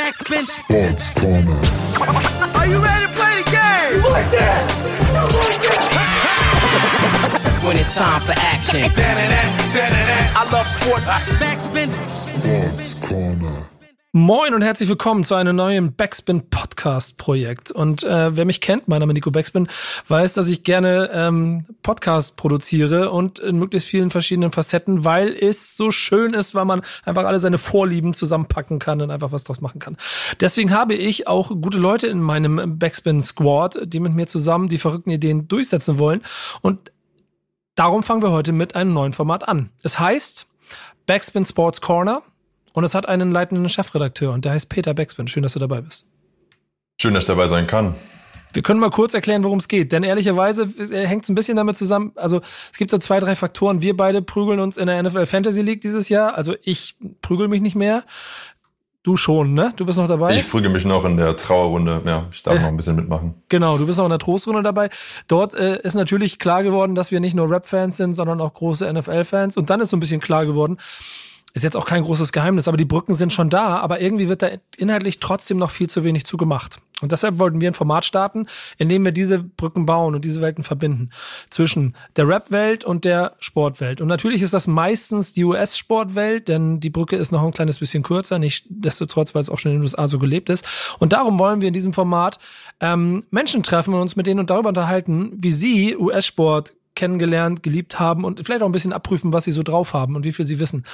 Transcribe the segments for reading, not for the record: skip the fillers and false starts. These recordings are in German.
Backspin Sports Corner. Are you ready to play the game? You like that? You like that? When it's time for action. I love sports. Backspin Sports Corner. Moin und herzlich willkommen zu einem neuen Backspin-Podcast-Projekt. Und wer mich kennt, mein Name ist Nico Backspin, weiß, dass ich gerne Podcasts produziere und in möglichst vielen verschiedenen Facetten, weil es so schön ist, weil man einfach alle seine Vorlieben zusammenpacken kann und einfach was draus machen kann. Deswegen habe ich auch gute Leute in meinem Backspin-Squad, die mit mir zusammen die verrückten Ideen durchsetzen wollen. Und darum fangen wir heute mit einem neuen Format an. Es heißt Backspin Sports Corner. Und es hat einen leitenden Chefredakteur und der heißt Peter Backspin. Schön, dass du dabei bist. Schön, dass ich dabei sein kann. Wir können mal kurz erklären, worum es geht. Denn ehrlicherweise hängt es ein bisschen damit zusammen. Also es gibt so 2, 3 Faktoren. Wir beide prügeln uns in der NFL Fantasy League dieses Jahr. Also ich prügel mich nicht mehr. Du schon, ne? Du bist noch dabei? Ich prügel mich noch in der Trauerrunde. Ja, ich darf noch ein bisschen mitmachen. Genau, du bist noch in der Trostrunde dabei. Dort ist natürlich klar geworden, dass wir nicht nur Rap-Fans sind, sondern auch große NFL-Fans. Und dann ist so ein bisschen klar geworden, ist jetzt auch kein großes Geheimnis, aber die Brücken sind schon da, aber irgendwie wird da inhaltlich trotzdem noch viel zu wenig zugemacht. Und deshalb wollten wir ein Format starten, in dem wir diese Brücken bauen und diese Welten verbinden. Zwischen der Rap-Welt und der Sportwelt. Und natürlich ist das meistens die US-Sportwelt, denn die Brücke ist noch ein kleines bisschen kürzer, nichtsdestotrotz, weil es auch schon in den USA so gelebt ist. Und darum wollen wir in diesem Format Menschen treffen und uns mit denen und darüber unterhalten, wie sie US-Sport kennengelernt, geliebt haben und vielleicht auch ein bisschen abprüfen, was sie so drauf haben und wie viel sie wissen.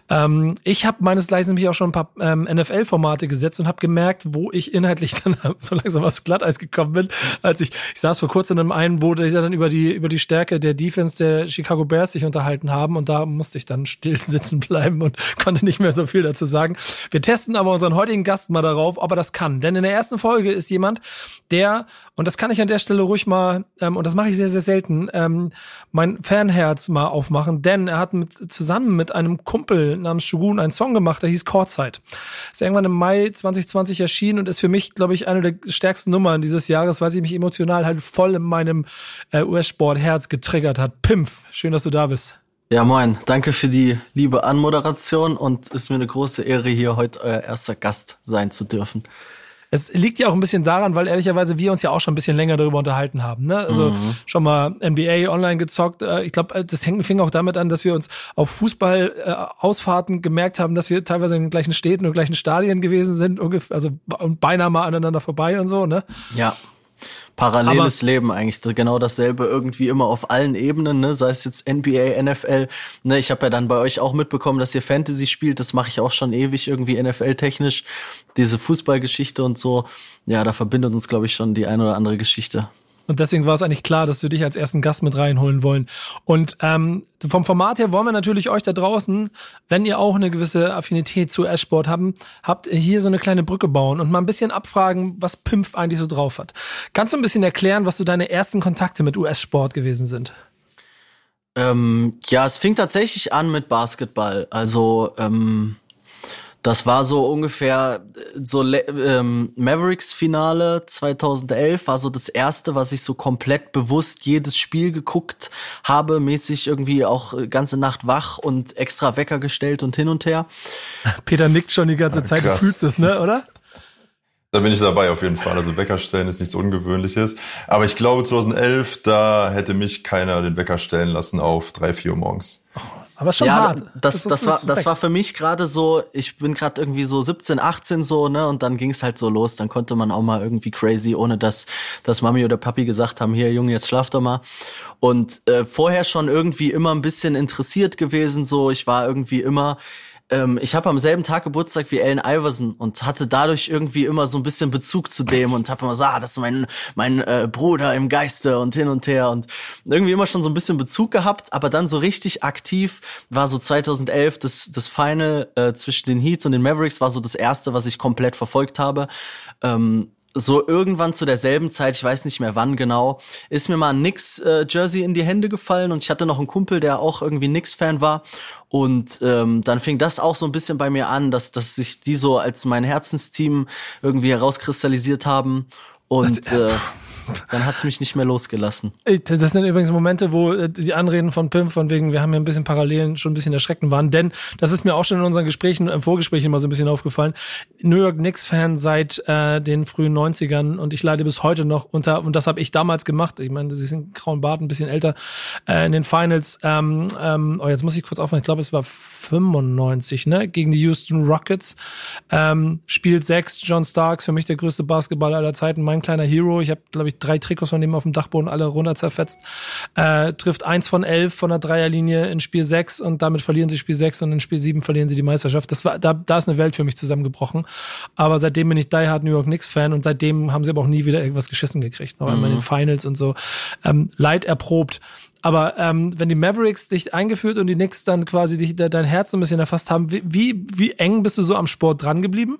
Ich habe meines Gleichen nämlich auch schon ein paar NFL-Formate gesetzt und habe gemerkt, wo ich inhaltlich dann so langsam aufs Glatteis gekommen bin, als ich saß vor kurzem in einem wo ich dann über die Stärke der Defense der Chicago Bears sich unterhalten haben und da musste ich dann still sitzen bleiben und konnte nicht mehr so viel dazu sagen. Wir testen aber unseren heutigen Gast mal darauf, ob er das kann. Denn in der ersten Folge ist jemand, der, und das kann ich an der Stelle ruhig mal, und das mache ich sehr, sehr selten, mein Fanherz mal aufmachen, denn er hat zusammen mit einem Kumpel namens Shogun einen Song gemacht, der hieß Courtside. Ist irgendwann im Mai 2020 erschienen und ist für mich, glaube ich, eine der stärksten Nummern dieses Jahres, weil sie mich emotional halt voll in meinem US-Sport-Herz getriggert hat. Pimpf, schön, dass du da bist. Ja, moin. Danke für die liebe Anmoderation und ist mir eine große Ehre, hier heute euer erster Gast sein zu dürfen. Es liegt ja auch ein bisschen daran, weil ehrlicherweise wir uns ja auch schon ein bisschen länger darüber unterhalten haben, ne? Also schon mal NBA online gezockt. Ich glaube, das fing auch damit an, dass wir uns auf Fußball-Ausfahrten gemerkt haben, dass wir teilweise in den gleichen Städten und gleichen Stadien gewesen sind, ungefähr, also beinahe mal aneinander vorbei und so, ne? Ja. Paralleles Leben eigentlich, genau dasselbe irgendwie immer auf allen Ebenen, ne, sei es jetzt NBA, NFL, ne, ich habe ja dann bei euch auch mitbekommen, dass ihr Fantasy spielt, das mache ich auch schon ewig irgendwie NFL-technisch, diese Fußballgeschichte und so, ja, da verbindet uns, glaube ich, schon die eine oder andere Geschichte. Und deswegen war es eigentlich klar, dass wir dich als ersten Gast mit reinholen wollen. Und vom Format her wollen wir natürlich euch da draußen, wenn ihr auch eine gewisse Affinität zu US-Sport habt, hier so eine kleine Brücke bauen und mal ein bisschen abfragen, was Pimpf eigentlich so drauf hat. Kannst du ein bisschen erklären, was so deine ersten Kontakte mit US-Sport gewesen sind? Ja, es fing tatsächlich an mit Basketball. Also das war so ungefähr so Mavericks-Finale 2011 war so das erste, was ich so komplett bewusst jedes Spiel geguckt habe, mäßig irgendwie auch ganze Nacht wach und extra Wecker gestellt und hin und her. Peter nickt schon die ganze Zeit, krass. Du fühlst es, ne, oder? Da bin ich dabei auf jeden Fall. Also Wecker stellen ist nichts Ungewöhnliches. Aber ich glaube 2011, da hätte mich keiner den Wecker stellen lassen auf 3, 4 Uhr morgens. Aber schon ja, hart. Das war für mich gerade so, ich bin gerade irgendwie so 17, 18 so, ne, und dann ging es halt so los, dann konnte man auch mal irgendwie crazy, ohne dass Mami oder Papi gesagt haben, hier Junge, jetzt schlaf doch mal. Und vorher schon irgendwie immer ein bisschen interessiert gewesen, so, ich war irgendwie immer, ich habe am selben Tag Geburtstag wie Allen Iverson und hatte dadurch irgendwie immer so ein bisschen Bezug zu dem und habe immer gesagt, das ist mein Bruder im Geiste und hin und her und irgendwie immer schon so ein bisschen Bezug gehabt, aber dann so richtig aktiv war so 2011 das Final zwischen den Heats und den Mavericks war so das erste, was ich komplett verfolgt habe. So irgendwann zu derselben Zeit, ich weiß nicht mehr wann genau, ist mir mal ein Knicks-Jersey in die Hände gefallen und ich hatte noch einen Kumpel, der auch irgendwie Knicks-Fan war und dann fing das auch so ein bisschen bei mir an, dass sich die so als mein Herzensteam irgendwie herauskristallisiert haben und Dann hat's mich nicht mehr losgelassen. Das sind übrigens Momente, wo die Anreden von Pim von wegen, wir haben ja ein bisschen Parallelen, schon ein bisschen erschreckend waren, denn das ist mir auch schon in unseren Gesprächen, im Vorgespräch immer so ein bisschen aufgefallen. New York Knicks-Fan seit den frühen 90ern und ich leide bis heute noch unter, und das habe ich damals gemacht, ich meine, sie sind grauen Bart, ein bisschen älter, in den Finals, jetzt muss ich kurz aufmachen, ich glaube, es war 95, ne, gegen die Houston Rockets, spielt 6, John Starks, für mich der größte Basketballer aller Zeiten, mein kleiner Hero, ich habe, glaube ich, 3 Trikots von dem auf dem Dachboden alle runter zerfetzt, trifft 1 von 11 von der Dreierlinie in Spiel 6 und damit verlieren sie Spiel 6 und in Spiel 7 verlieren sie die Meisterschaft. Das war, da ist eine Welt für mich zusammengebrochen, aber seitdem bin ich Die Hard New York Knicks Fan und seitdem haben sie aber auch nie wieder irgendwas geschissen gekriegt, noch einmal in den Finals und so, Leid erprobt. Aber wenn die Mavericks dich eingeführt und die Knicks dann quasi dein Herz ein bisschen erfasst haben, wie eng bist du so am Sport dran geblieben?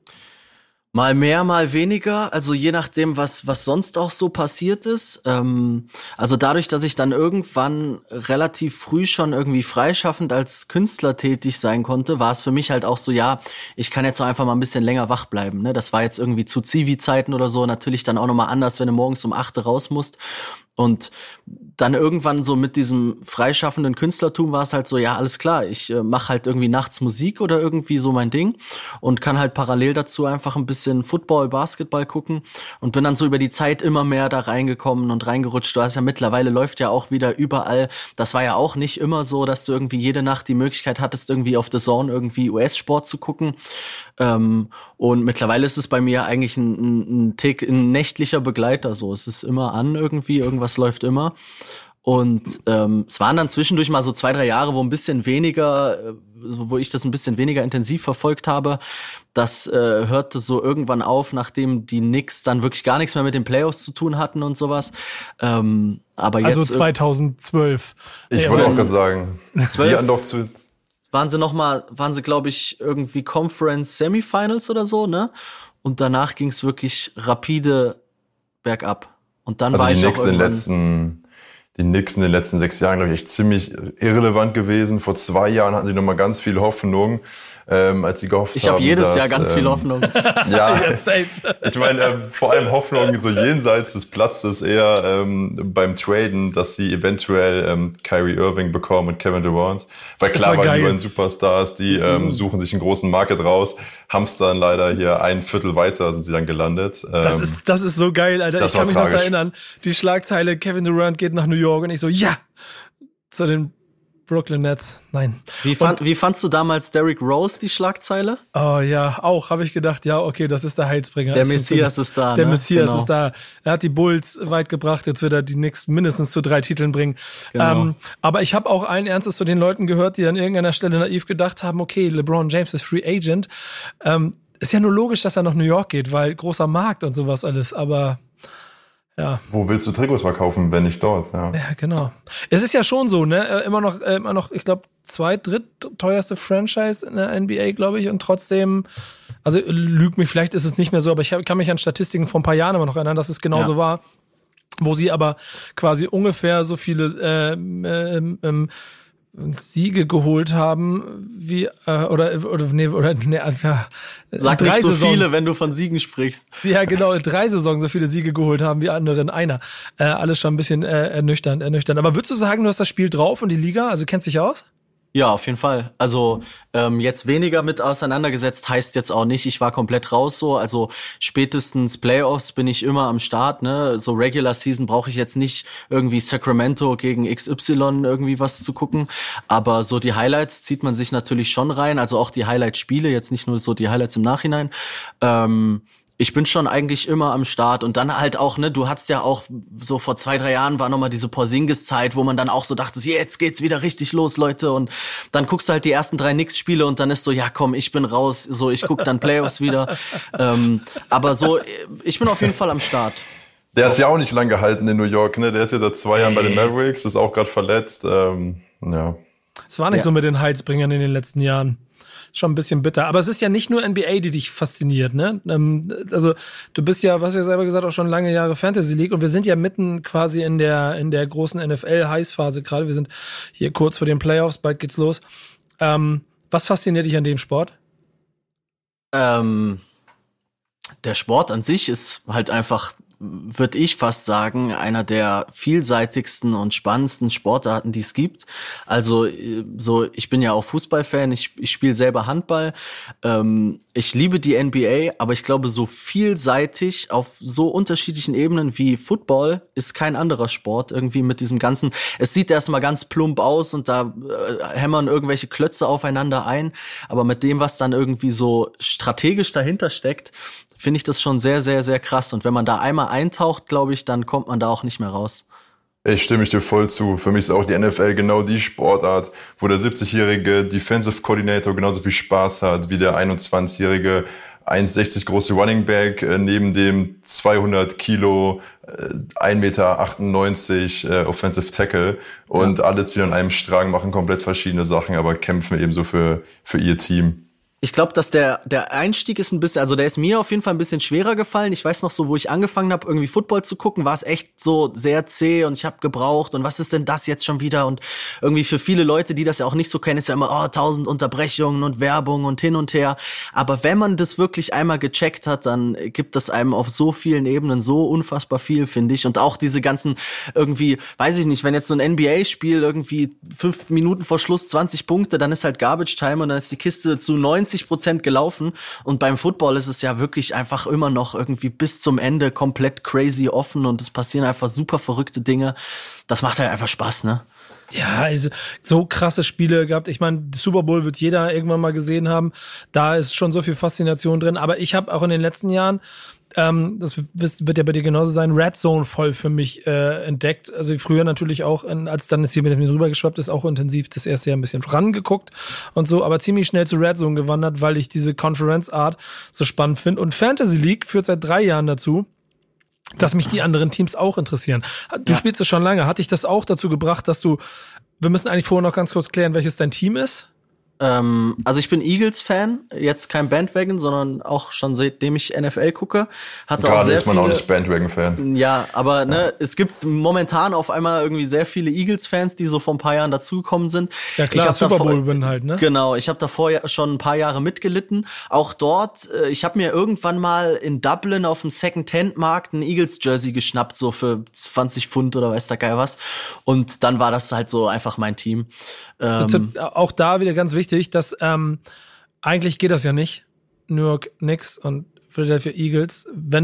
Mal mehr, mal weniger, also je nachdem, was sonst auch so passiert ist. Also dadurch, dass ich dann irgendwann relativ früh schon irgendwie freischaffend als Künstler tätig sein konnte, war es für mich halt auch so, ja, ich kann jetzt auch einfach mal ein bisschen länger wach bleiben. Ne? Das war jetzt irgendwie zu Zivi-Zeiten oder so natürlich dann auch nochmal anders, wenn du morgens um 8 raus musst. Und dann irgendwann so mit diesem freischaffenden Künstlertum war es halt so, ja, alles klar, ich mache halt irgendwie nachts Musik oder irgendwie so mein Ding und kann halt parallel dazu einfach ein bisschen Football, Basketball gucken und bin dann so über die Zeit immer mehr da reingekommen und reingerutscht. Du hast ja mittlerweile läuft ja auch wieder überall, das war ja auch nicht immer so, dass du irgendwie jede Nacht die Möglichkeit hattest, irgendwie auf The Zone irgendwie US-Sport zu gucken. Und mittlerweile ist es bei mir eigentlich ein nächtlicher Begleiter so. Es ist immer an irgendwie, irgendwas läuft immer. Und es waren dann zwischendurch mal so 2-3 Jahre, wo ein bisschen weniger, wo ich das ein bisschen weniger intensiv verfolgt habe. Das hörte so irgendwann auf, nachdem die Knicks dann wirklich gar nichts mehr mit den Playoffs zu tun hatten und sowas. Aber jetzt, also 2012. Ich wollte auch gerade sagen, 12, die haben doch zu... waren sie, glaube ich, irgendwie Conference Semifinals oder so, ne? Und danach ging es wirklich rapide bergab. Und dann Also war die ich Knicks auch irgendwann... die Knicks in den letzten 6 Jahren, glaube ich, echt ziemlich irrelevant gewesen. Vor 2 Jahren hatten sie noch mal ganz viel Hoffnung, als sie gehofft haben. Ich habe jedes Jahr ganz viel Hoffnung. Ja, ich meine, vor allem Hoffnung so jenseits des Platzes eher beim Traden, dass sie eventuell Kyrie Irving bekommen und Kevin Durant. Weil klar waren die beiden Superstars, die suchen sich einen großen Market raus, haben's dann leider hier ein Viertel weiter sind sie dann gelandet. Das ist so geil, Alter. Ich kann mich noch erinnern, die Schlagzeile, Kevin Durant geht nach New York und ich so, ja, zu den Brooklyn Nets. Nein. Wie fandst du damals Derrick Rose, die Schlagzeile? Oh ja, auch, habe ich gedacht, ja, okay, das ist der Heilsbringer. Der Messias ist da. Der Messias ist da. Er hat die Bulls weit gebracht, jetzt wird er die Knicks mindestens zu 3 Titeln bringen. Genau. Aber ich habe auch allen Ernstes zu den Leuten gehört, die an irgendeiner Stelle naiv gedacht haben, okay, LeBron James ist Free Agent. Ist ja nur logisch, dass er nach New York geht, weil großer Markt und sowas alles, aber... Ja. Wo willst du Trikots verkaufen, wenn nicht dort? Ja, genau. Es ist ja schon so, ne? Immer noch, ich glaube, dritteuerste Franchise in der NBA, glaube ich, und trotzdem, also lügt mich, vielleicht ist es nicht mehr so, aber ich kann mich an Statistiken vor ein paar Jahren immer noch erinnern, dass es genauso war, wo sie aber quasi ungefähr so viele Siege geholt haben, wie Sag nicht so viele, wenn du von Siegen sprichst. Ja, genau, in 3 Saisons so viele Siege geholt haben wie andere in einer. Alles schon ein bisschen ernüchternd. Aber würdest du sagen, du hast das Spiel drauf und die Liga, also kennst dich aus? Ja, auf jeden Fall. Also jetzt weniger mit auseinandergesetzt heißt jetzt auch nicht, ich war komplett raus so. Also spätestens Playoffs bin ich immer am Start, ne? So Regular Season brauche ich jetzt nicht irgendwie Sacramento gegen XY irgendwie was zu gucken. Aber so die Highlights zieht man sich natürlich schon rein. Also auch die Highlight-Spiele, jetzt nicht nur so die Highlights im Nachhinein. Ich bin schon eigentlich immer am Start und dann halt auch, ne, du hattest ja auch so vor 2-3 Jahren war nochmal diese Porzingis-Zeit, wo man dann auch so dachte, jetzt geht's wieder richtig los, Leute, und dann guckst du halt die ersten 3 Knicks-Spiele und dann ist so, ja komm, ich bin raus, so, ich guck dann Playoffs wieder, aber so, ich bin auf jeden Fall am Start. Der hat sich auch nicht lang gehalten in New York, ne, der ist jetzt seit 2 Jahren bei den Mavericks, ist auch gerade verletzt, ja. Es war nicht so mit den Heilsbringern in den letzten Jahren. Schon ein bisschen bitter. Aber es ist ja nicht nur NBA, die dich fasziniert, ne? Also du bist ja, was ja selber gesagt, auch schon lange Jahre Fantasy League und wir sind ja mitten quasi in der großen NFL-Heißphase gerade. Wir sind hier kurz vor den Playoffs, bald geht's los. Was fasziniert dich an dem Sport? Der Sport an sich ist halt einfach würde ich fast sagen, einer der vielseitigsten und spannendsten Sportarten, die es gibt. Also ich bin ja auch Fußballfan, ich spiele selber Handball. Ich liebe die NBA, aber ich glaube, so vielseitig auf so unterschiedlichen Ebenen wie Football ist kein anderer Sport irgendwie mit diesem ganzen, es sieht erstmal ganz plump aus und da hämmern irgendwelche Klötze aufeinander ein, aber mit dem, was dann irgendwie so strategisch dahinter steckt, finde ich das schon sehr, sehr, sehr krass. Und wenn man da einmal eintaucht, glaube ich, dann kommt man da auch nicht mehr raus. Ich stimme dir voll zu. Für mich ist auch die NFL genau die Sportart, wo der 70-jährige Defensive Coordinator genauso viel Spaß hat wie der 21-jährige 1,60 große Running Back neben dem 200 Kilo 1,98 Meter Offensive Tackle. Und alle ziehen an einem Strang, machen komplett verschiedene Sachen, aber kämpfen ebenso für ihr Team. Ich glaube, dass der Einstieg ist ein bisschen, also der ist mir auf jeden Fall ein bisschen schwerer gefallen. Ich weiß noch so, wo ich angefangen habe, irgendwie Football zu gucken, war es echt so sehr zäh und ich habe gebraucht und was ist denn das jetzt schon wieder? Und irgendwie für viele Leute, die das ja auch nicht so kennen, ist ja immer 1000 Unterbrechungen und Werbung und hin und her. Aber wenn man das wirklich einmal gecheckt hat, dann gibt das einem auf so vielen Ebenen so unfassbar viel, finde ich. Und auch diese ganzen irgendwie, weiß ich nicht, wenn jetzt so ein NBA-Spiel irgendwie 5 Minuten vor Schluss 20 Punkte, dann ist halt Garbage Time und dann ist die Kiste zu 90% gelaufen und beim Football ist es ja wirklich einfach immer noch irgendwie bis zum Ende komplett crazy offen und es passieren einfach super verrückte Dinge. Das macht halt einfach Spaß, ne? Ja, also so krasse Spiele gehabt. Ich meine, Super Bowl wird jeder irgendwann mal gesehen haben. Da ist schon so viel Faszination drin. Aber ich habe auch in den letzten Jahren, das wird ja bei dir genauso sein, Red Zone voll für mich entdeckt. Also früher natürlich auch, als dann es hier mit mir drüber geschwappt ist, auch intensiv das erste Jahr ein bisschen rangeguckt und so, aber ziemlich schnell zu Red Zone gewandert, weil ich diese Conference-Art so spannend finde. Und Fantasy League führt seit 3 Jahren dazu, dass mich die anderen Teams auch interessieren. Du spielst es schon lange. Hat dich das auch dazu gebracht, dass wir müssen eigentlich vorher noch ganz kurz klären, welches dein Team ist? Also ich bin Eagles-Fan, jetzt kein Bandwagon, sondern auch schon seitdem ich NFL gucke. Gerade ist man auch nicht Bandwagon-Fan. Ja, aber ne, es gibt momentan auf einmal irgendwie sehr viele Eagles-Fans, die so vor ein paar Jahren dazugekommen sind. Ja klar, Super Bowl-Win halt, ne? Genau, ich habe davor ja schon ein paar Jahre mitgelitten. Auch dort, ich habe mir irgendwann mal in Dublin auf dem Second-Hand-Markt ein Eagles-Jersey geschnappt, so für 20 Pfund oder weiß der Geil was. Und dann war das halt so einfach mein Team. Auch da wieder ganz wichtig, dass eigentlich geht das ja nicht. New York Knicks und Philadelphia Eagles, wenn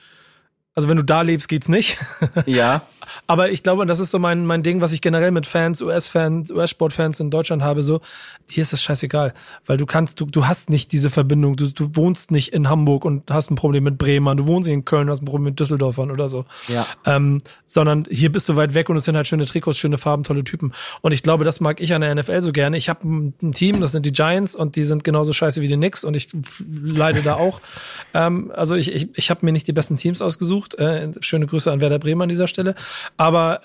du da lebst, geht's nicht. Ja. Aber ich glaube, das ist so mein Ding, was ich generell mit Fans, US-Sportfans in Deutschland habe, so, dir ist das scheißegal. Weil du hast nicht diese Verbindung, du wohnst nicht in Hamburg und hast ein Problem mit Bremen, du wohnst nicht in Köln, hast ein Problem mit Düsseldorfern oder so. Ja. Sondern hier bist du weit weg und es sind halt schöne Trikots, schöne Farben, tolle Typen. Und ich glaube, das mag ich an der NFL so gerne. Ich habe ein Team, das sind die Giants und die sind genauso scheiße wie die Knicks und ich leide da auch. Also ich habe mir nicht die besten Teams ausgesucht. Schöne Grüße an Werder Bremen an dieser Stelle. Aber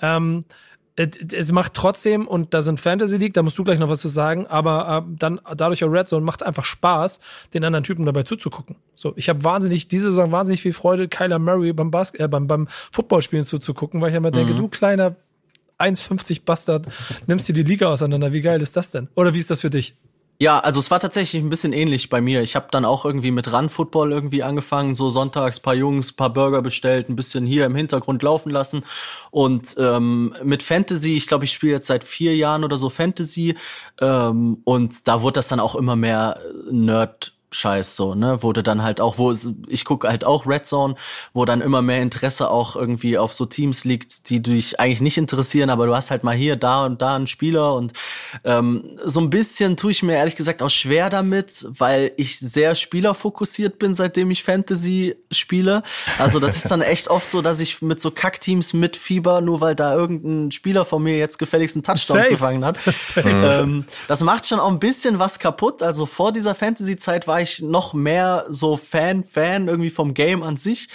es macht trotzdem, und da sind Fantasy League, da musst du gleich noch was zu sagen, aber dann dadurch auch Red Zone macht einfach Spaß, den anderen Typen dabei zuzugucken. So, ich habe diese Saison wahnsinnig viel Freude, Kyler Murray beim Footballspielen zuzugucken, weil ich immer denke, du kleiner 1,50 Bastard, nimmst dir die Liga auseinander. Wie geil ist das denn? Oder wie ist das für dich? Ja, also es war tatsächlich ein bisschen ähnlich bei mir. Ich habe dann auch irgendwie mit Run-Football irgendwie angefangen, so sonntags paar Jungs, paar Burger bestellt, ein bisschen hier im Hintergrund laufen lassen. Und mit Fantasy, ich glaube, ich spiele jetzt seit 4 Jahren oder so Fantasy. Und da wurde das dann auch immer mehr Nerd-Scheiß so, ne, wurde dann halt auch, ich gucke halt auch Red Zone, wo dann immer mehr Interesse auch irgendwie auf so Teams liegt, die dich eigentlich nicht interessieren, aber du hast halt mal hier, da und da einen Spieler und so ein bisschen tue ich mir ehrlich gesagt auch schwer damit, weil ich sehr spielerfokussiert bin, seitdem ich Fantasy spiele. Also das ist dann echt oft so, dass ich mit so Kackteams mitfieber, nur weil da irgendein Spieler von mir jetzt gefälligst einen Touchdown zu fangen hat. Das macht schon auch ein bisschen was kaputt. Also vor dieser Fantasy-Zeit war ich noch mehr so Fan irgendwie vom Game an sich.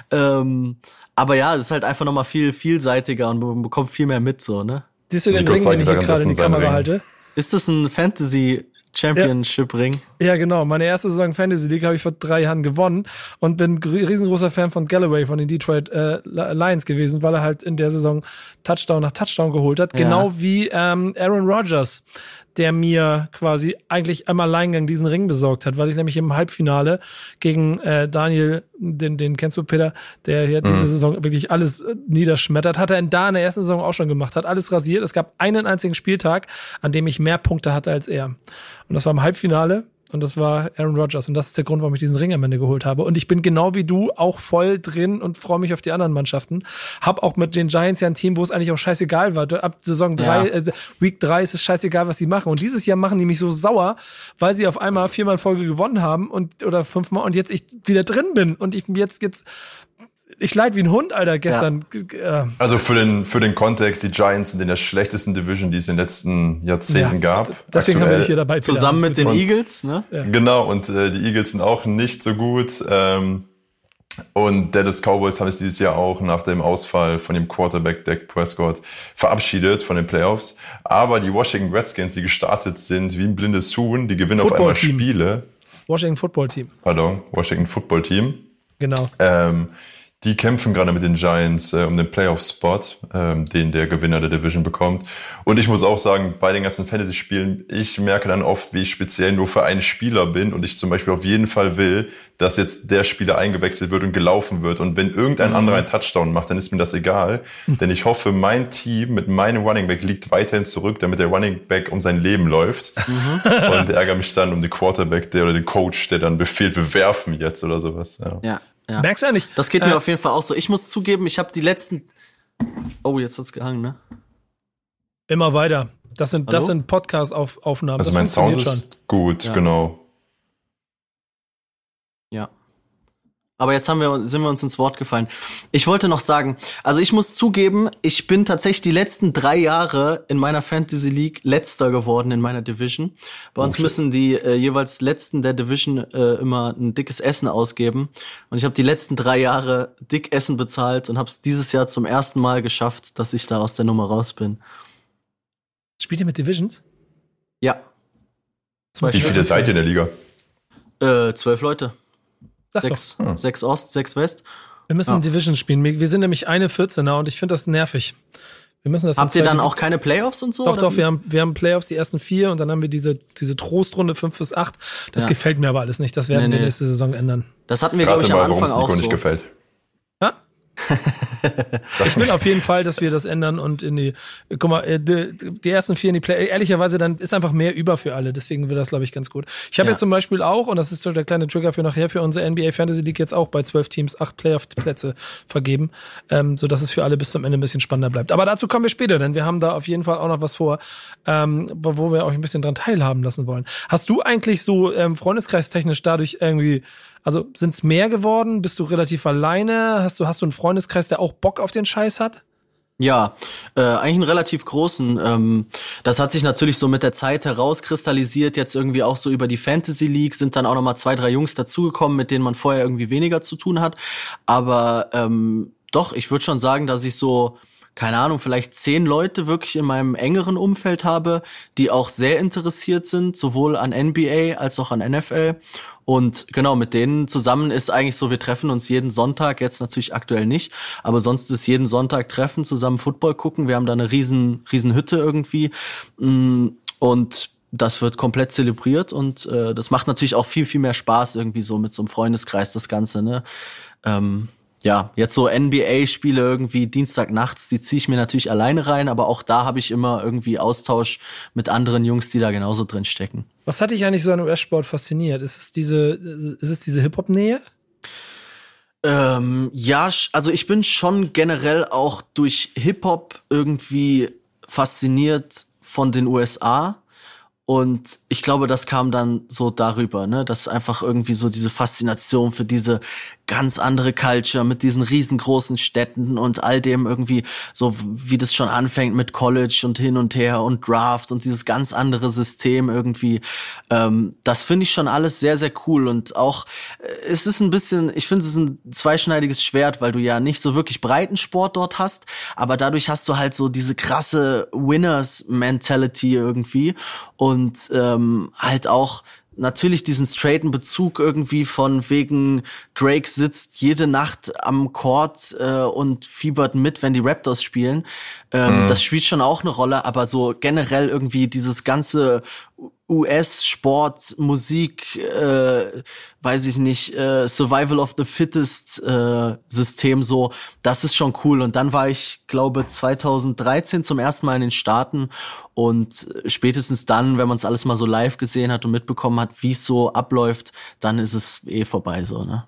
Aber ja, es ist halt einfach nochmal viel vielseitiger und man bekommt viel mehr mit, so, ne? Siehst du den Ring, den ich hier gerade in die Kamera halte? Ist das ein Fantasy Championship Ring? Ja, genau. Meine erste Saison Fantasy League habe ich vor 3 Jahren gewonnen und bin riesengroßer Fan von Galloway von den Detroit Lions gewesen, weil er halt in der Saison Touchdown nach Touchdown geholt hat. Ja. Genau wie Aaron Rodgers, der mir quasi eigentlich einmal Alleingang diesen Ring besorgt hat, weil ich nämlich im Halbfinale gegen Daniel, den kennst du, Peter, der hier diese Saison wirklich alles niederschmettert, hat er in der ersten Saison auch schon gemacht, hat alles rasiert. Es gab einen einzigen Spieltag, an dem ich mehr Punkte hatte als er. Und das war im Halbfinale. Und das war Aaron Rodgers. Und das ist der Grund, warum ich diesen Ring am Ende geholt habe. Und ich bin genau wie du auch voll drin und freue mich auf die anderen Mannschaften. Hab auch mit den Giants ja ein Team, wo es eigentlich auch scheißegal war. Ab Saison 3, Week 3 ist es scheißegal, was sie machen. Und dieses Jahr machen die mich so sauer, weil sie auf einmal 4-mal in Folge gewonnen haben oder 5-mal und jetzt ich wieder drin bin. Und ich leid wie ein Hund, Alter, gestern. Ja. Also für den Kontext, die Giants sind in der schlechtesten Division, die es in den letzten Jahrzehnten gab. Deswegen haben wir dich hier dabei. Zusammen mit den Eagles, ne? Ja. Genau, und die Eagles sind auch nicht so gut. Und Dallas Cowboys habe ich dieses Jahr auch nach dem Ausfall von dem Quarterback Dak Prescott verabschiedet von den Playoffs. Aber die Washington Redskins, die gestartet sind wie ein blindes Huhn, die gewinnen auf einmal Spiele. Washington Football Team. Genau. Die kämpfen gerade mit den Giants um den Playoff-Spot, den der Gewinner der Division bekommt. Und ich muss auch sagen, bei den ganzen Fantasy-Spielen, ich merke dann oft, wie ich speziell nur für einen Spieler bin und ich zum Beispiel auf jeden Fall will, dass jetzt der Spieler eingewechselt wird und gelaufen wird. Und wenn irgendein anderer einen Touchdown macht, dann ist mir das egal. Denn ich hoffe, mein Team mit meinem Running Back liegt weiterhin zurück, damit der Running Back um sein Leben läuft. Und ärgere mich dann um den Quarterback, oder den Coach, der dann befiehlt, wir werfen jetzt oder sowas. Ja. Merkst du eigentlich? Das geht mir auf jeden Fall auch so. Ich muss zugeben, ich habe die letzten... Oh, jetzt hat's gehangen, ne? Immer weiter. Das sind Podcast-Aufnahmen. Also mein Sound ist gut, genau. Ja. Aber jetzt sind wir uns ins Wort gefallen. Ich wollte noch sagen, also ich muss zugeben, ich bin tatsächlich die letzten 3 Jahre in meiner Fantasy League Letzter geworden in meiner Division. Bei uns müssen die jeweils Letzten der Division immer ein dickes Essen ausgeben. Und ich habe die letzten 3 Jahre dick Essen bezahlt und habe es dieses Jahr zum ersten Mal geschafft, dass ich da aus der Nummer raus bin. Spielt ihr mit Divisions? Ja. Wie viele seid ihr in der Liga? 12 Leute. 6 Ost, 6 West. Wir müssen Division spielen. Wir sind nämlich eine 14er und ich finde das nervig. Wir müssen das. Habt ihr dann auch keine Playoffs und so? Doch, wir haben Playoffs, die ersten 4 und dann haben wir diese Trostrunde 5 bis 8. Das gefällt mir aber alles nicht. Das werden wir nächste Saison ändern. Das hatten wir, glaube ich, am Anfang auch so. Nicht gefällt. Ja? Ich will auf jeden Fall, dass wir das ändern und guck mal, die ersten 4 in die Play, ehrlicherweise, dann ist einfach mehr über für alle, deswegen wird das, glaube ich, ganz gut. Ich habe ja zum Beispiel auch, und das ist so der kleine Trigger für nachher, für unsere NBA Fantasy League jetzt auch bei 12 Teams 8 Playoff-Plätze vergeben, so dass es für alle bis zum Ende ein bisschen spannender bleibt. Aber dazu kommen wir später, denn wir haben da auf jeden Fall auch noch was vor, wo wir euch ein bisschen dran teilhaben lassen wollen. Hast du eigentlich so freundeskreistechnisch dadurch irgendwie, also sind's mehr geworden? Bist du relativ alleine? Hast du einen Freundeskreis, der auch Bock auf den Scheiß hat? Ja, eigentlich einen relativ großen. Das hat sich natürlich so mit der Zeit herauskristallisiert, jetzt irgendwie auch so über die Fantasy League sind dann auch nochmal 2, 3 Jungs dazugekommen, mit denen man vorher irgendwie weniger zu tun hat. Aber doch, ich würde schon sagen, dass ich so, keine Ahnung, vielleicht 10 Leute wirklich in meinem engeren Umfeld habe, die auch sehr interessiert sind, sowohl an NBA als auch an NFL. Und genau, mit denen zusammen ist eigentlich so, wir treffen uns jeden Sonntag, jetzt natürlich aktuell nicht, aber sonst ist jeden Sonntag treffen, zusammen Football gucken. Wir haben da eine riesen Hütte irgendwie und das wird komplett zelebriert und das macht natürlich auch viel, viel mehr Spaß irgendwie so mit so einem Freundeskreis, das Ganze, ne? Ja, jetzt so NBA-Spiele irgendwie Dienstagnachts, die ziehe ich mir natürlich alleine rein, aber auch da habe ich immer irgendwie Austausch mit anderen Jungs, die da genauso drin stecken. Was hat dich eigentlich so an US-Sport fasziniert? Ist es diese Hip-Hop-Nähe? Ja, also ich bin schon generell auch durch Hip-Hop irgendwie fasziniert von den USA. Und ich glaube, das kam dann so darüber, ne, dass einfach irgendwie so diese Faszination für diese ganz andere Culture mit diesen riesengroßen Städten und all dem irgendwie so, wie das schon anfängt mit College und hin und her und Draft und dieses ganz andere System irgendwie, das finde ich schon alles sehr, sehr cool und auch, es ist ein bisschen, ich finde es ist ein zweischneidiges Schwert, weil du ja nicht so wirklich Breitensport dort hast, aber dadurch hast du halt so diese krasse Winners-Mentality irgendwie und halt auch natürlich diesen straighten Bezug irgendwie von wegen Drake sitzt jede Nacht am Court und fiebert mit, wenn die Raptors spielen. Das spielt schon auch eine Rolle, aber so generell irgendwie dieses ganze US-Sport, Musik, weiß ich nicht, Survival of the Fittest System so, das ist schon cool. Und dann war ich, glaube 2013 zum ersten Mal in den Staaten und spätestens dann, wenn man es alles mal so live gesehen hat und mitbekommen hat, wie es so abläuft, dann ist es vorbei so, ne?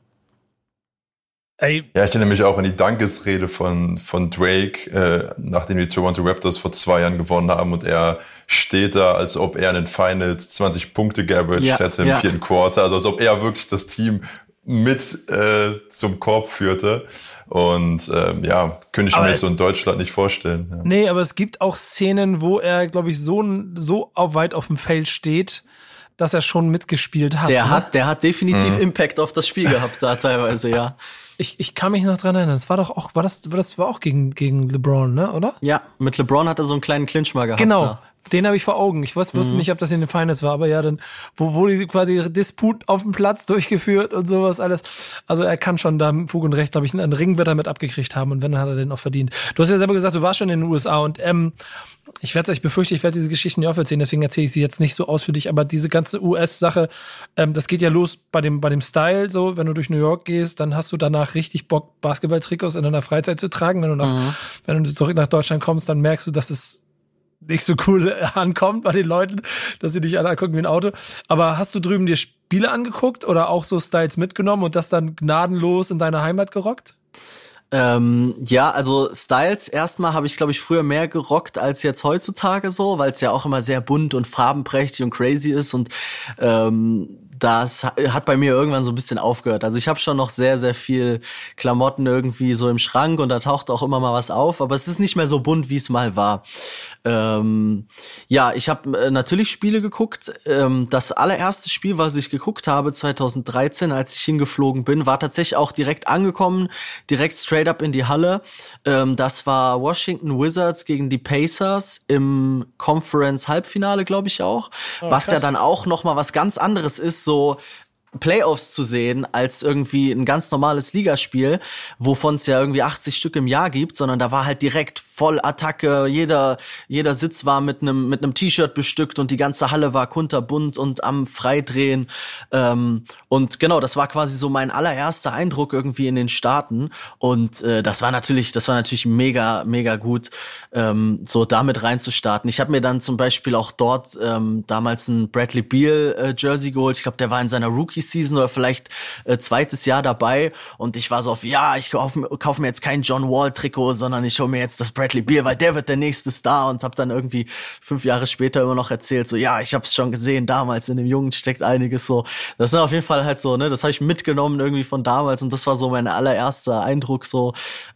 Ey. Ja, ich erinnere mich auch an die Dankesrede von Drake, nachdem die Toronto Raptors vor 2 Jahren gewonnen haben und er steht da, als ob er in den Finals 20 Punkte geaveraged hätte im 4. Quarter, also als ob er wirklich das Team mit zum Korb führte und könnte ich mir so in Deutschland nicht vorstellen. Ja. Nee, aber es gibt auch Szenen, wo er, glaube ich, so weit auf dem Feld steht, dass er schon mitgespielt hat. Der hat definitiv Impact auf das Spiel gehabt da teilweise, ja. Ich kann mich noch dran erinnern. Es war doch auch, das war auch gegen LeBron, ne, oder? Ja, mit LeBron hat er so einen kleinen Clinch mal gehabt. Genau. Da. Den habe ich vor Augen. Ich wusste nicht, ob das in den Finals war, aber ja, dann wo die quasi Disput auf dem Platz durchgeführt und sowas alles. Also er kann schon da Fug und Recht, glaube ich, einen Ring wird er mit abgekriegt haben und wenn, dann hat er den auch verdient. Du hast ja selber gesagt, du warst schon in den USA und ich befürchte, ich werde diese Geschichten ja auch erzählen, deswegen erzähle ich sie jetzt nicht so ausführlich, aber diese ganze US-Sache, das geht ja los bei dem Style, so, wenn du durch New York gehst, dann hast du danach richtig Bock, Basketball-Trikots in deiner Freizeit zu tragen. Wenn du zurück nach Deutschland kommst, dann merkst du, dass es nicht so cool ankommt bei den Leuten, dass sie dich alle angucken wie ein Auto. Aber hast du drüben dir Spiele angeguckt oder auch so Styles mitgenommen und das dann gnadenlos in deine Heimat gerockt? Ja, also Styles erstmal habe ich, glaube ich, früher mehr gerockt als jetzt heutzutage so, weil es ja auch immer sehr bunt und farbenprächtig und crazy ist und das hat bei mir irgendwann so ein bisschen aufgehört. Also ich habe schon noch sehr, sehr viel Klamotten irgendwie so im Schrank und da taucht auch immer mal was auf, aber es ist nicht mehr so bunt, wie es mal war. Ja, ich habe natürlich Spiele geguckt. Das allererste Spiel, was ich geguckt habe 2013, als ich hingeflogen bin, war tatsächlich auch direkt angekommen, direkt straight up in die Halle. Das war Washington Wizards gegen die Pacers im Conference-Halbfinale, glaube ich auch. Oh, was krass. Ja dann auch noch mal was ganz anderes ist, so Playoffs zu sehen, als irgendwie ein ganz normales Ligaspiel, wovon es ja irgendwie 80 Stück im Jahr gibt, sondern da war halt direkt voll Attacke, jeder Sitz war mit einem T-Shirt bestückt und die ganze Halle war kunterbunt und am Freidrehen. Und genau, das war quasi so mein allererster Eindruck irgendwie in den Staaten. Und das war natürlich mega, mega gut, so damit reinzustarten. Ich habe mir dann zum Beispiel auch dort damals ein Bradley Beal Jersey geholt. Ich glaube, der war in seiner Rookie-Season oder vielleicht zweites Jahr dabei. Und ich war so auf, ich kauf mir jetzt kein John Wall-Trikot, sondern ich hole mir jetzt das Bradley Beal, weil der wird der nächste Star und habe dann irgendwie 5 Jahre später immer noch erzählt, so ich habe es schon gesehen, damals in dem Jungen steckt einiges so. Das ist auf jeden Fall halt so, ne, das habe ich mitgenommen irgendwie von damals und das war so mein allererster Eindruck so.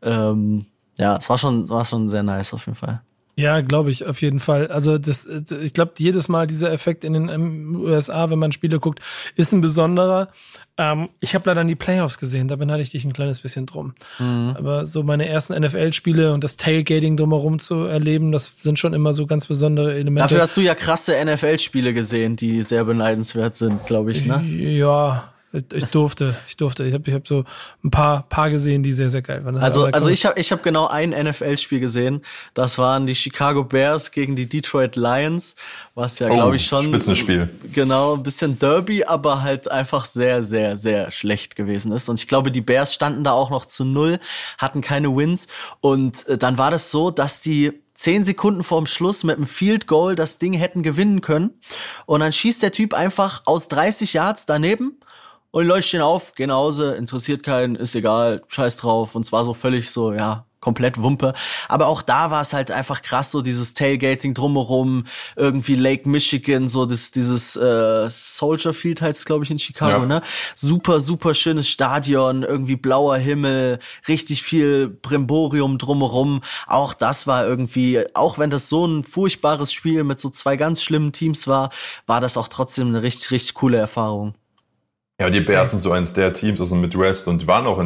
Es war schon sehr nice auf jeden Fall. Ja, glaube ich, auf jeden Fall. Also ich glaube, jedes Mal dieser Effekt in den USA, wenn man Spiele guckt, ist ein besonderer. Ich habe leider nie Playoffs gesehen, da beneide ich dich ein kleines bisschen drum. Aber so meine ersten NFL-Spiele und das Tailgating drumherum zu erleben, das sind schon immer so ganz besondere Elemente. Dafür hast du ja krasse NFL-Spiele gesehen, die sehr beneidenswert sind, glaube ich, ne? Ja, ich durfte. Ich habe so ein paar gesehen, die sehr, sehr geil waren. Also ich hab genau ein NFL-Spiel gesehen. Das waren die Chicago Bears gegen die Detroit Lions, was ja, glaube ich, schon Spitzenspiel. Genau, ein bisschen Derby, aber halt einfach sehr, sehr, sehr schlecht gewesen ist. Und ich glaube, die Bears standen da auch noch zu 0, hatten keine Wins. Und dann war das so, dass die 10 Sekunden vorm Schluss mit einem Field Goal das Ding hätten gewinnen können. Und dann schießt der Typ einfach aus 30 Yards daneben. Und die Leute stehen auf, gehen nach Hause, interessiert keinen, ist egal, scheiß drauf. Und zwar so völlig so, komplett Wumpe. Aber auch da war es halt einfach krass, so dieses Tailgating drumherum, irgendwie Lake Michigan, so dieses Soldier Field heißt es, glaube ich, in Chicago, ne? Super, super schönes Stadion, irgendwie blauer Himmel, richtig viel Brimborium drumherum. Auch das war irgendwie, auch wenn das so ein furchtbares Spiel mit so 2 ganz schlimmen Teams war das auch trotzdem eine richtig, richtig coole Erfahrung. Ja, die Bears sind so eines der Teams aus dem Midwest und die waren auch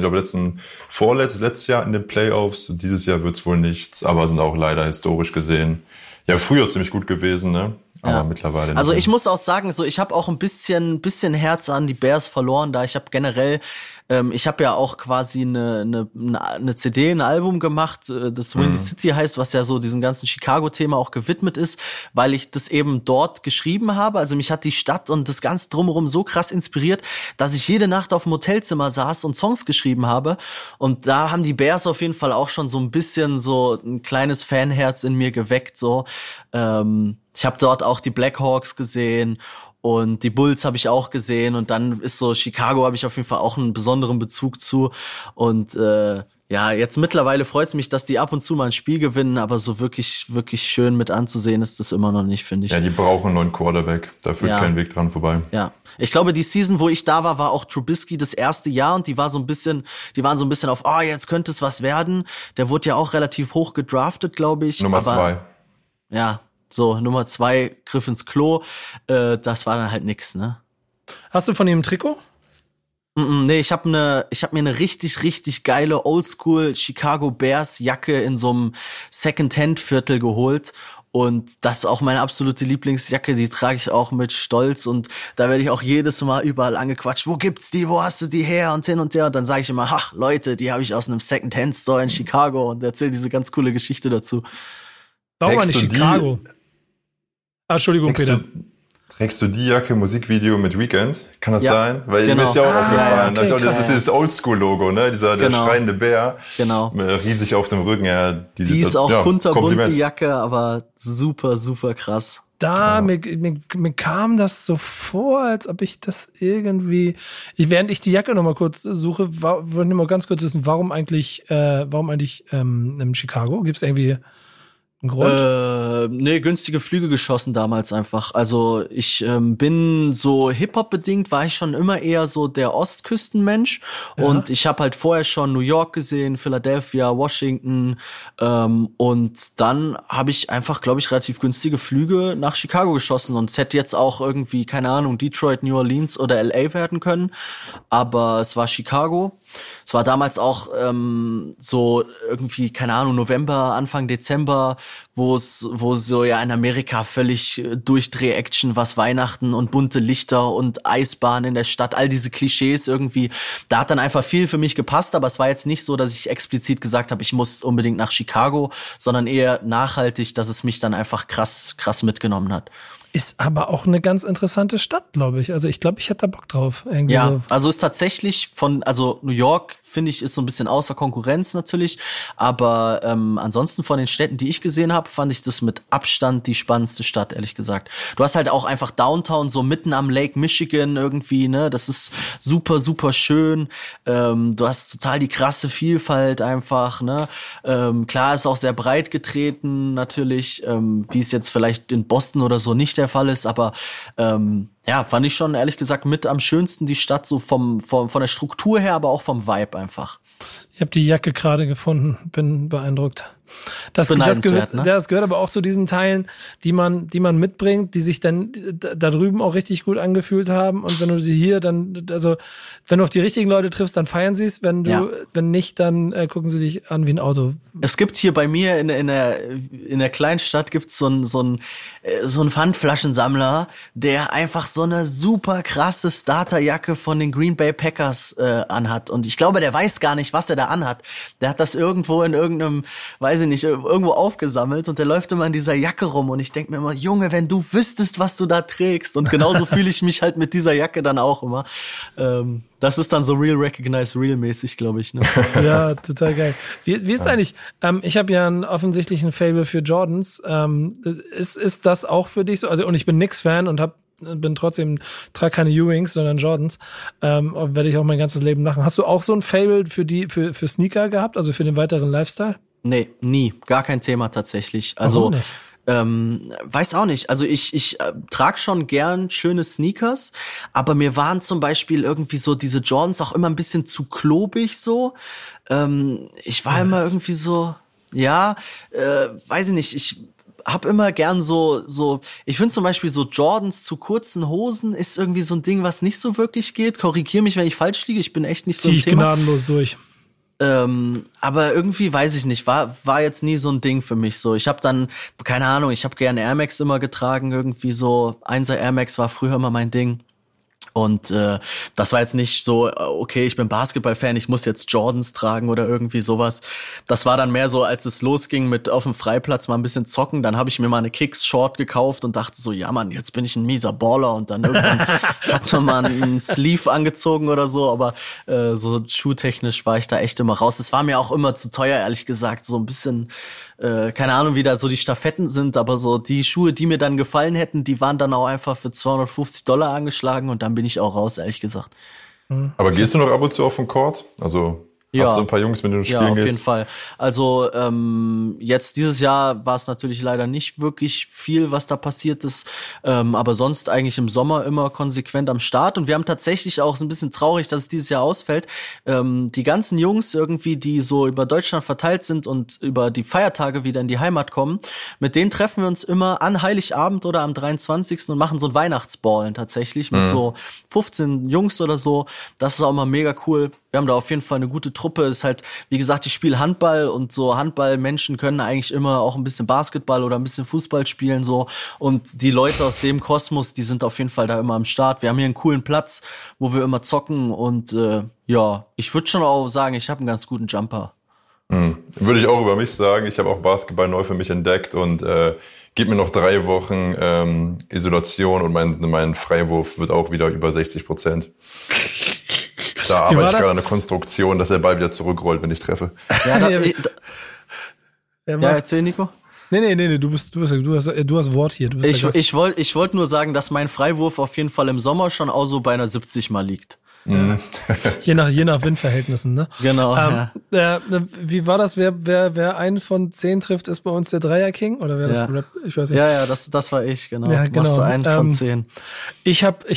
letztes Jahr in den Playoffs. Dieses Jahr wird's wohl nichts, aber sind auch leider historisch gesehen früher ziemlich gut gewesen, ne? aber mittlerweile nicht. Also ich muss auch sagen, so ich habe auch ein bisschen Herz an die Bears verloren, da ich habe generell ich habe ja auch quasi eine CD, ein Album gemacht, das Windy City heißt, was ja so diesem ganzen Chicago-Thema auch gewidmet ist, weil ich das eben dort geschrieben habe. Also mich hat die Stadt und das Ganze drumherum so krass inspiriert, dass ich jede Nacht auf dem Hotelzimmer saß und Songs geschrieben habe. Und da haben die Bears auf jeden Fall auch schon so ein bisschen so ein kleines Fanherz in mir geweckt. So, ich habe dort auch die Blackhawks gesehen. Und die Bulls habe ich auch gesehen und dann ist so Chicago habe ich auf jeden Fall auch einen besonderen Bezug zu und ja, jetzt mittlerweile freut es mich, dass die ab und zu mal ein Spiel gewinnen, aber so wirklich, wirklich schön mit anzusehen ist das immer noch nicht, finde ich. Ja, die brauchen einen neuen Quarterback, da führt kein Weg dran vorbei. Ja, ich glaube, die Season, wo ich da war auch Trubisky das erste Jahr und die waren so ein bisschen auf, jetzt könnte es was werden. Der wurde ja auch relativ hoch gedraftet, glaube ich. Nummer 2. Ja. So, Nummer 2 griff ins Klo. Das war dann halt nix, ne? Hast du von ihm ein Trikot? Nee, ich hab mir eine richtig, richtig geile Oldschool Chicago Bears Jacke in so einem Second-Hand-Viertel geholt. Und das ist auch meine absolute Lieblingsjacke, die trage ich auch mit Stolz und da werde ich auch jedes Mal überall angequatscht, wo gibt's die, wo hast du die her und hin und her und dann sage ich immer, ach Leute, die habe ich aus einem Second-Hand-Store in Chicago und erzähle diese ganz coole Geschichte dazu. Warum nicht Chicago? Entschuldigung, Peter. Trägst du die Jacke im Musikvideo mit Weekend? Kann das sein? Weil mir ist ja auch aufgefallen. Okay, das ist dieses Oldschool-Logo, ne? Der schreiende Bär. Genau. Riesig auf dem Rücken. Ja, die ist auch kunterbunt, die Jacke, aber super, super krass. Mir kam das so vor, als ob ich das irgendwie. Während ich die Jacke noch mal kurz suche, wollte ich mal ganz kurz wissen, warum eigentlich in Chicago? Gibt's irgendwie Grund? Nee, günstige Flüge geschossen damals einfach. Also ich bin so Hip-Hop bedingt, war ich schon immer eher so der Ostküstenmensch und ich habe halt vorher schon New York gesehen, Philadelphia, Washington und dann habe ich einfach, glaube ich, relativ günstige Flüge nach Chicago geschossen und es hätte jetzt auch irgendwie, keine Ahnung, Detroit, New Orleans oder LA werden können, aber es war Chicago. Es war damals auch so irgendwie, keine Ahnung, November, Anfang Dezember, wo so ja in Amerika völlig Durchdreh-Action, was Weihnachten und bunte Lichter und Eisbahn in der Stadt, all diese Klischees irgendwie. Da hat dann einfach viel für mich gepasst, aber es war jetzt nicht so, dass ich explizit gesagt habe, ich muss unbedingt nach Chicago, sondern eher nachhaltig, dass es mich dann einfach krass mitgenommen hat. Ist aber auch eine ganz interessante Stadt, glaube ich. Also ich glaube, ich hätte da Bock drauf. Irgendwie ja, so. Also ist tatsächlich New York, finde ich, ist so ein bisschen außer Konkurrenz natürlich. Aber ansonsten von den Städten, die ich gesehen habe, fand ich das mit Abstand die spannendste Stadt, ehrlich gesagt. Du hast halt auch einfach Downtown, so mitten am Lake Michigan irgendwie, ne? Das ist super, super schön. Du hast total die krasse Vielfalt einfach, ne? Klar, ist auch sehr breit getreten natürlich, wie es jetzt vielleicht in Boston oder so nicht der Fall ist, aber ja, fand ich schon ehrlich gesagt mit am schönsten die Stadt so von der Struktur her, aber auch vom Vibe einfach. Ich habe die Jacke gerade gefunden, bin beeindruckt. Das gehört aber auch zu diesen Teilen, die man mitbringt, die sich dann da drüben auch richtig gut angefühlt haben. Und wenn du sie hier dann, also wenn du auf die richtigen Leute triffst, dann feiern sie es. Wenn nicht, dann gucken sie dich an wie ein Auto. Es gibt hier bei mir in der Kleinstadt gibt's so einen Pfandflaschensammler, der einfach so eine super krasse Starterjacke von den Green Bay Packers anhat. Und ich glaube, der weiß gar nicht, was er da anhat. Der hat das irgendwo in irgendeinem, weiß ich nicht, irgendwo aufgesammelt und der läuft immer in dieser Jacke rum und ich denke mir immer, Junge, wenn du wüsstest, was du da trägst. Und genauso fühle ich mich halt mit dieser Jacke dann auch immer. Das ist dann so Real Recognize Real mäßig, glaube ich. Ne? Ja, total geil. Wie ist eigentlich, ich habe ja einen offensichtlichen Fable für Jordans. Ist das auch für dich so? Also, und ich bin Knicks-Fan und bin trotzdem, trage keine Ewings, sondern Jordans. Werde ich auch mein ganzes Leben machen. Hast du auch so ein Fable für Sneaker gehabt, also für den weiteren Lifestyle? Nee, nie. Gar kein Thema tatsächlich. Also, warum nicht? Weiß auch nicht. Also ich trage schon gern schöne Sneakers, aber mir waren zum Beispiel irgendwie so diese Jordans auch immer ein bisschen zu klobig so. Ich war immer irgendwie so, weiß ich nicht, ich hab immer gern so, ich finde zum Beispiel so Jordans zu kurzen Hosen ist irgendwie so ein Ding, was nicht so wirklich geht. Korrigier mich, wenn ich falsch liege, ich bin echt nicht so ein Thema. Zieh ich gnadenlos durch. Aber irgendwie, weiß ich nicht, war jetzt nie so ein Ding für mich so. Ich habe dann, keine Ahnung, ich habe gerne Air Max immer getragen, irgendwie so. 1er Air Max war früher immer mein Ding. Und das war jetzt nicht so, okay, ich bin Basketball-Fan, ich muss jetzt Jordans tragen oder irgendwie sowas. Das war dann mehr so, als es losging mit auf dem Freiplatz mal ein bisschen zocken, dann habe ich mir mal eine Kicks-Short gekauft und dachte so, ja Mann, jetzt bin ich ein mieser Baller. Und dann irgendwann hat man mal einen Sleeve angezogen oder so, aber so schuhtechnisch war ich da echt immer raus. Es war mir auch immer zu teuer, ehrlich gesagt, so ein bisschen, keine Ahnung, wie da so die Stafetten sind, aber so die Schuhe, die mir dann gefallen hätten, die waren dann auch einfach für $250 angeschlagen und dann bin ich auch raus, ehrlich gesagt. Aber gehst du noch ab und zu auf den Court? Also hast du ein paar Jungs, mit denen du spielen gehst? Ja, auf jeden Fall. Also jetzt dieses Jahr war es natürlich leider nicht wirklich viel, was da passiert ist, aber sonst eigentlich im Sommer immer konsequent am Start. Und wir haben tatsächlich auch, so ein bisschen traurig, dass es dieses Jahr ausfällt, die ganzen Jungs irgendwie, die so über Deutschland verteilt sind und über die Feiertage wieder in die Heimat kommen, mit denen treffen wir uns immer an Heiligabend oder am 23. und machen so ein Weihnachtsballen tatsächlich mit so 15 Jungs oder so. Das ist auch mal mega cool. Wir haben da auf jeden Fall eine gute Truppe. Ist halt, wie gesagt, ich spiele Handball und so Handballmenschen können eigentlich immer auch ein bisschen Basketball oder ein bisschen Fußball spielen so. Und die Leute aus dem Kosmos, die sind auf jeden Fall da immer am Start. Wir haben hier einen coolen Platz, wo wir immer zocken und ja, ich würde schon auch sagen, ich habe einen ganz guten Jumper. Würde ich auch über mich sagen. Ich habe auch Basketball neu für mich entdeckt und gib mir noch 3 Wochen Isolation und mein Freiwurf wird auch wieder über 60%. Da arbeite ich gerade an einer Konstruktion, dass der Ball wieder zurückrollt, wenn ich treffe. Ja, erzähl, Nico. Nee, du hast Wort hier. Du bist ich wollte nur sagen, dass mein Freiwurf auf jeden Fall im Sommer schon auch so bei einer 70 mal liegt. Je nach Windverhältnissen, ne? Genau. Wie war das? Wer einen von 10 trifft, ist bei uns der Dreier-King? Oder wer das Rap? Ich weiß nicht. Ja, das war ich, genau. Ja, genau. Machst du einen von 10. Ich hab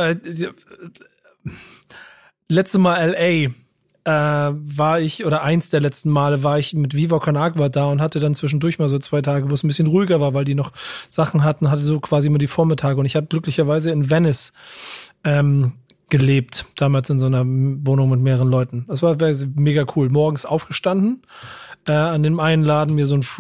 letzte Mal LA war ich, oder eins der letzten Male war ich mit Viva Con Agua da und hatte dann zwischendurch mal so 2 Tage, wo es ein bisschen ruhiger war, weil die noch Sachen hatten, hatte so quasi immer die Vormittage und ich habe glücklicherweise in Venice gelebt, damals in so einer Wohnung mit mehreren Leuten. Das war mega cool. Morgens aufgestanden, an dem einen Laden mir so ein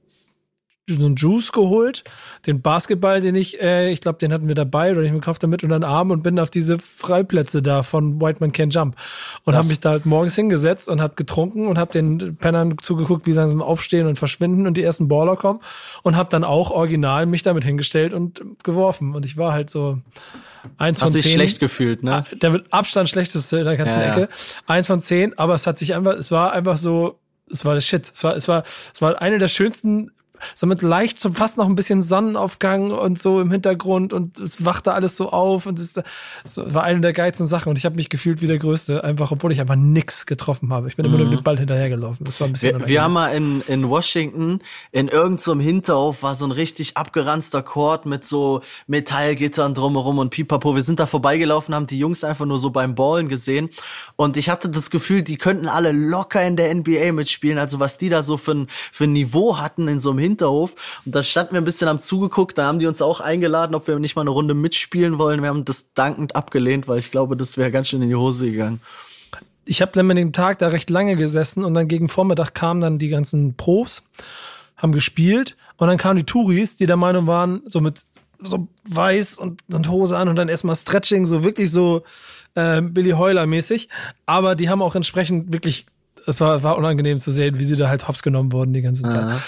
Juice geholt, den Basketball, den ich glaube, den hatten wir dabei oder ich mir gekauft damit unter den Arm und bin auf diese Freiplätze da von White Man Can't Jump und habe mich da halt morgens hingesetzt und habe getrunken und habe den Pennern zugeguckt, wie sie langsam aufstehen und verschwinden und die ersten Baller kommen und habe dann auch original mich damit hingestellt und geworfen und ich war halt so 1 von 10. Hast dich schlecht gefühlt, ne? Der mit Abstand schlechteste in der ganzen Ecke. 1 von 10, aber es war einfach so, es war der Shit. Es war eine der schönsten, so mit leicht so fast noch ein bisschen Sonnenaufgang und so im Hintergrund und es wachte alles so auf und es war eine der geilsten Sachen und ich habe mich gefühlt wie der Größte, einfach obwohl ich einfach nix getroffen habe. Ich bin immer nur mit dem Ball hinterhergelaufen. Das war ein bisschen wir haben mal in Washington in irgendeinem so Hinterhof war so ein richtig abgeranzter Court mit so Metallgittern drumherum und pipapo. Wir sind da vorbeigelaufen, haben die Jungs einfach nur so beim Ballen gesehen und ich hatte das Gefühl, die könnten alle locker in der NBA mitspielen, also was die da so für ein Niveau hatten in so einem Hinterhof und da standen wir ein bisschen am zugeguckt, da haben die uns auch eingeladen, ob wir nicht mal eine Runde mitspielen wollen. Wir haben das dankend abgelehnt, weil ich glaube, das wäre ganz schön in die Hose gegangen. Ich habe dann mit dem Tag da recht lange gesessen und dann gegen Vormittag kamen dann die ganzen Profs, haben gespielt und dann kamen die Touris, die der Meinung waren, so mit so weiß und Hose an und dann erstmal Stretching, so wirklich so Billy Heuler mäßig, aber die haben auch entsprechend wirklich, es war unangenehm zu sehen, wie sie da halt hops genommen wurden die ganze Zeit.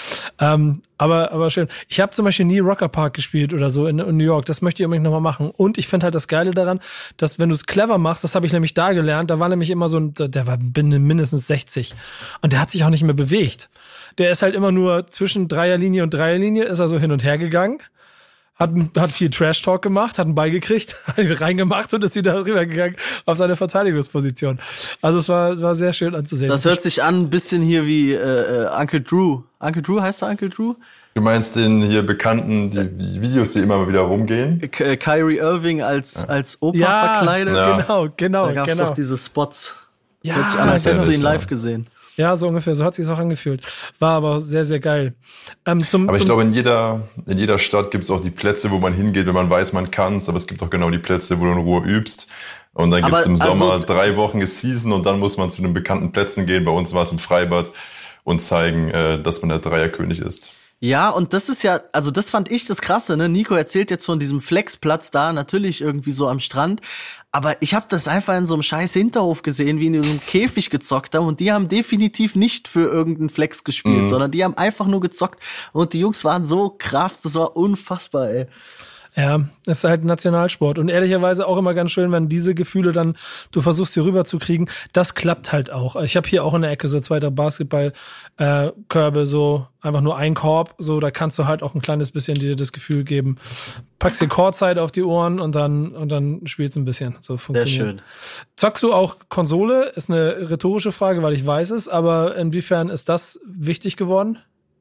Aber schön. Ich habe zum Beispiel nie Rocker Park gespielt oder so in New York. Das möchte ich unbedingt nochmal machen. Und ich finde halt das Geile daran, dass wenn du es clever machst, das habe ich nämlich da gelernt, da war nämlich immer so der war mindestens 60. Und der hat sich auch nicht mehr bewegt. Der ist halt immer nur zwischen Dreierlinie und Dreierlinie, ist er so hin und her gegangen. Hat viel Trash-Talk gemacht, hat einen Ball gekriegt, hat ihn reingemacht und ist wieder rübergegangen auf seine Verteidigungsposition. Also es war sehr schön anzusehen. Das hört sich an ein bisschen hier wie Uncle Drew. Uncle Drew, heißt er Uncle Drew? Du meinst den hier bekannten, die Videos, die immer mal wieder rumgehen? Kyrie Irving als Opa verkleidet. Ja, genau. Da gab's doch diese Spots. Ja, hört sich an, als hättest du ihn live gesehen. Ja, so ungefähr. So hat sich's auch angefühlt. War aber sehr, sehr geil. Aber ich glaube, in jeder Stadt gibt es auch die Plätze, wo man hingeht, wenn man weiß, man kann's. Aber es gibt auch genau die Plätze, wo du in Ruhe übst. Und dann gibt's im Sommer 3 Wochen ist Season und dann muss man zu den bekannten Plätzen gehen. Bei uns war es im Freibad und zeigen, dass man der Dreierkönig ist. Ja, und das ist ja, also das fand ich das Krasse, ne? Nico erzählt jetzt von diesem Flexplatz da, natürlich irgendwie so am Strand. Aber ich habe das einfach in so einem scheiß Hinterhof gesehen, wie in so einem Käfig gezockt haben. Und die haben definitiv nicht für irgendeinen Flex gespielt, sondern die haben einfach nur gezockt. Und die Jungs waren so krass, das war unfassbar, ey. Ja, es ist halt Nationalsport und ehrlicherweise auch immer ganz schön, wenn diese Gefühle dann, du versuchst hier rüber zu kriegen, das klappt halt auch. Ich habe hier auch in der Ecke so 2 Basketballkörbe, so einfach nur ein Korb, so da kannst du halt auch ein kleines bisschen dir das Gefühl geben, packst dir Courtside auf die Ohren und dann spielst ein bisschen. So funktioniert. Sehr schön. Zockst du auch Konsole? Ist eine rhetorische Frage, weil ich weiß es, aber inwiefern ist das wichtig geworden?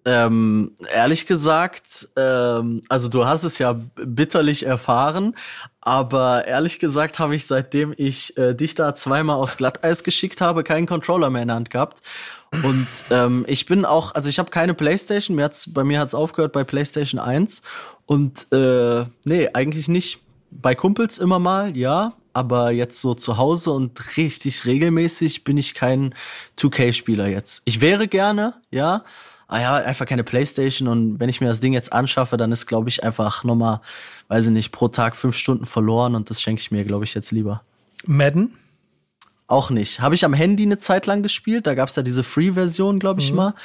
Ehrlich gesagt, also du hast es ja bitterlich erfahren, aber ehrlich gesagt habe ich, seitdem ich dich da 2-mal aufs Glatteis geschickt habe, keinen Controller mehr in der Hand gehabt. Und ich bin auch, also ich habe keine Playstation, bei mir hat's aufgehört bei PlayStation 1 und nee, eigentlich nicht. Bei Kumpels immer mal, ja, aber jetzt so zu Hause und richtig regelmäßig bin ich kein 2K-Spieler jetzt. Ich wäre gerne, ja, einfach keine Playstation und wenn ich mir das Ding jetzt anschaffe, dann ist, glaube ich, einfach nochmal, weiß ich nicht, pro Tag 5 Stunden verloren und das schenke ich mir, glaube ich, jetzt lieber. Madden? Auch nicht. Habe ich am Handy eine Zeit lang gespielt, da gab's ja diese Free-Version, glaube ich mal.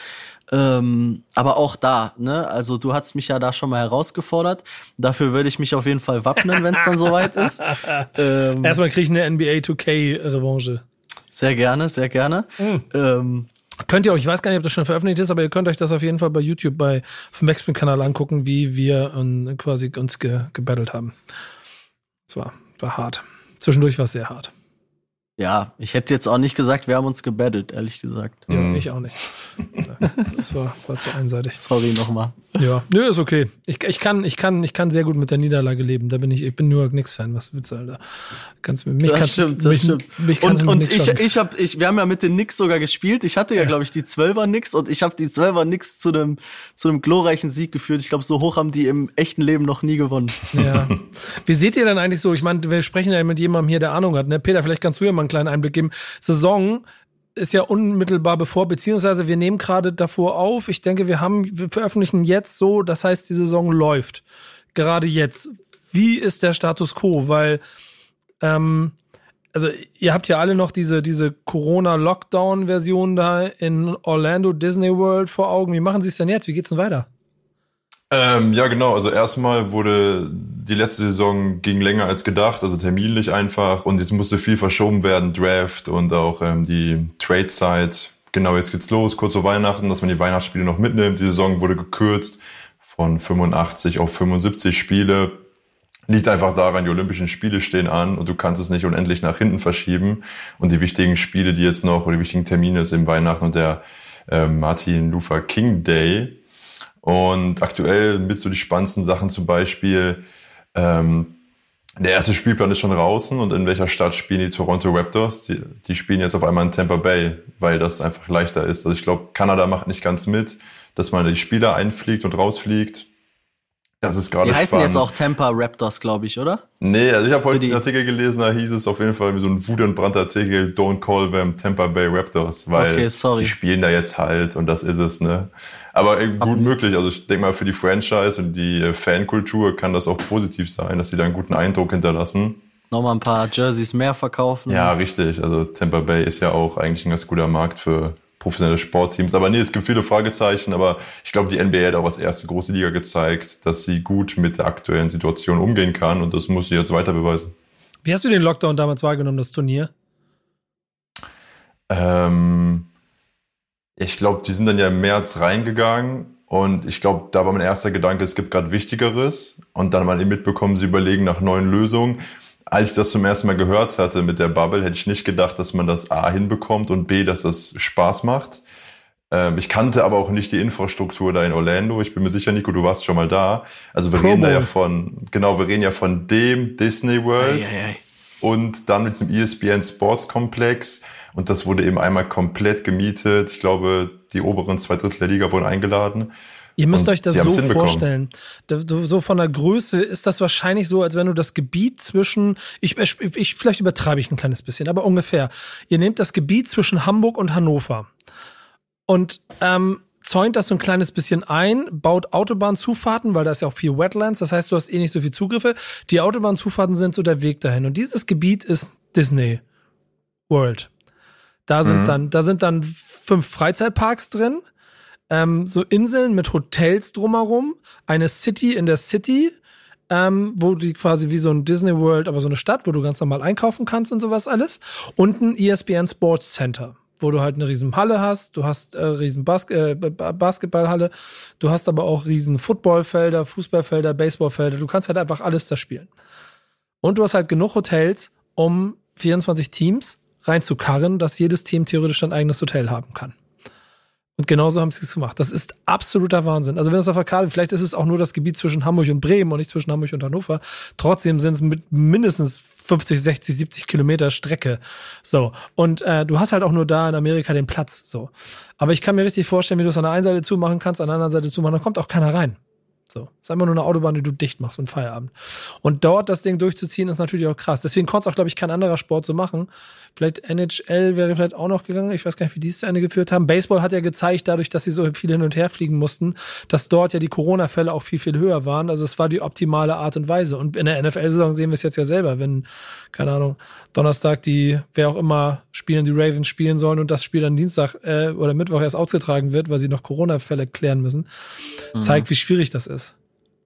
Aber auch da, ne, also du hast mich ja da schon mal herausgefordert. Dafür würde ich mich auf jeden Fall wappnen, wenn es dann soweit ist. Erstmal kriege ich eine NBA 2K-Revanche. Sehr gerne, sehr gerne. Könnt ihr euch, ich weiß gar nicht, ob das schon veröffentlicht ist, aber ihr könnt euch das auf jeden Fall bei YouTube vom Backspin-Kanal angucken, wie wir quasi uns gebattelt haben. Es war hart. Zwischendurch war es sehr hart. Ja, ich hätte jetzt auch nicht gesagt, wir haben uns gebattelt, ehrlich gesagt. Ja, ich auch nicht. Das war zu einseitig. Sorry nochmal. Ja, nö, ist okay. Ich kann sehr gut mit der Niederlage leben. Ich bin New York Knicks-Fan. Was willst du, Alter? Das stimmt. Wir haben ja mit den Knicks sogar gespielt. Ich hatte ja, glaube ich, die 12er Knicks und ich habe die 12er Knicks zu einem glorreichen Sieg geführt. Ich glaube, so hoch haben die im echten Leben noch nie gewonnen. Ja. Wie seht ihr denn eigentlich so? Ich meine, wir sprechen ja mit jemandem hier, der Ahnung hat. Ne? Peter, vielleicht kannst du ja mal einen kleinen Einblick geben. Saison ist ja unmittelbar bevor, beziehungsweise wir nehmen gerade davor auf. Ich denke, wir veröffentlichen jetzt so, das heißt, die Saison läuft. Gerade jetzt. Wie ist der Status quo? Weil, also ihr habt ja alle noch diese Corona-Lockdown-Version da in Orlando Disney World vor Augen. Wie machen sie es denn jetzt? Wie geht's denn weiter? Ja, genau. Also erstmal die letzte Saison ging länger als gedacht, also terminlich einfach. Und jetzt musste viel verschoben werden, Draft und auch die Trade-Zeit. Genau, jetzt geht's los, kurz vor Weihnachten, dass man die Weihnachtsspiele noch mitnimmt. Die Saison wurde gekürzt von 85 auf 75 Spiele. Liegt einfach daran, die Olympischen Spiele stehen an und du kannst es nicht unendlich nach hinten verschieben. Und die wichtigen Spiele, die jetzt noch, oder die wichtigen Termine ist eben Weihnachten und der Martin Luther King Day. Und aktuell mit so die spannendsten Sachen zum Beispiel, der erste Spielplan ist schon draußen und in welcher Stadt spielen die Toronto Raptors? Die spielen jetzt auf einmal in Tampa Bay, weil das einfach leichter ist. Also ich glaube, Kanada macht nicht ganz mit, dass man die Spieler einfliegt und rausfliegt. Das ist gerade spannend. Die heißen jetzt auch Tampa Raptors, glaube ich, oder? Nee, also ich habe heute einen Artikel gelesen, da hieß es auf jeden Fall wie so ein Wut- und Brandartikel, don't call them Tampa Bay Raptors, weil die spielen da jetzt halt und das ist es, ne? Aber gut möglich, also ich denke mal für die Franchise und die Fankultur kann das auch positiv sein, dass sie da einen guten Eindruck hinterlassen. Nochmal ein paar Jerseys mehr verkaufen. Ja, richtig, also Tampa Bay ist ja auch eigentlich ein ganz guter Markt für professionelle Sportteams. Aber nee, es gibt viele Fragezeichen, aber ich glaube, die NBA hat auch als erste große Liga gezeigt, dass sie gut mit der aktuellen Situation umgehen kann und das muss sie jetzt weiter beweisen. Wie hast du den Lockdown damals wahrgenommen, das Turnier? Ich glaube, die sind dann ja im März reingegangen und ich glaube, da war mein erster Gedanke, es gibt gerade Wichtigeres und dann mal mitbekommen, sie überlegen nach neuen Lösungen. Als ich das zum ersten Mal gehört hatte mit der Bubble, hätte ich nicht gedacht, dass man das A hinbekommt und B, dass das Spaß macht. Ich kannte aber auch nicht die Infrastruktur da in Orlando. Ich bin mir sicher, Nico, du warst schon mal da. Also wir reden ja von dem Disney World und dann mit dem ESPN Sports Komplex. Und das wurde eben einmal komplett gemietet. Ich glaube, die oberen 2/3 der Liga wurden eingeladen. Ihr müsst euch das so vorstellen. So von der Größe ist das wahrscheinlich so, als wenn du das Gebiet zwischen, vielleicht übertreibe ich ein kleines bisschen, aber ungefähr. Ihr nehmt das Gebiet zwischen Hamburg und Hannover und zäunt das so ein kleines bisschen ein, baut Autobahnzufahrten, weil da ist ja auch viel Wetlands, das heißt, du hast nicht so viel Zugriffe. Die Autobahnzufahrten sind so der Weg dahin. Und dieses Gebiet ist Disney World. Da sind dann 5 Freizeitparks drin, so Inseln mit Hotels drumherum, eine City in der City, wo die quasi wie so ein Disney World, aber so eine Stadt, wo du ganz normal einkaufen kannst und sowas alles. Und ein ESPN Sports Center, wo du halt eine riesen Halle hast, du hast riesen Basketballhalle, du hast aber auch riesen Footballfelder, Fußballfelder, Baseballfelder, du kannst halt einfach alles da spielen. Und du hast halt genug Hotels, um 24 Teams reinzukarren, dass jedes Team theoretisch ein eigenes Hotel haben kann. Und genauso haben sie es gemacht. Das ist absoluter Wahnsinn. Also wenn es auf der Karte, vielleicht ist es auch nur das Gebiet zwischen Hamburg und Bremen und nicht zwischen Hamburg und Hannover. Trotzdem sind es mit mindestens 50, 60, 70 Kilometer Strecke. So. Und du hast halt auch nur da in Amerika den Platz. So. Aber ich kann mir richtig vorstellen, wie du es an der einen Seite zumachen kannst, an der anderen Seite zumachen, da kommt auch keiner rein. So. Ist einfach nur eine Autobahn, die du dicht machst und Feierabend. Und dort das Ding durchzuziehen, ist natürlich auch krass. Deswegen konnte es auch, glaube ich, kein anderer Sport so machen. Vielleicht NHL wäre vielleicht auch noch gegangen. Ich weiß gar nicht, wie die es zu Ende geführt haben. Baseball hat ja gezeigt, dadurch, dass sie so viel hin und her fliegen mussten, dass dort ja die Corona-Fälle auch viel, viel höher waren. Also es war die optimale Art und Weise. Und in der NFL-Saison sehen wir es jetzt ja selber, wenn, keine Ahnung, Donnerstag wer auch immer die Ravens spielen sollen und das Spiel dann Dienstag oder Mittwoch erst ausgetragen wird, weil sie noch Corona-Fälle klären müssen, zeigt, wie schwierig das ist.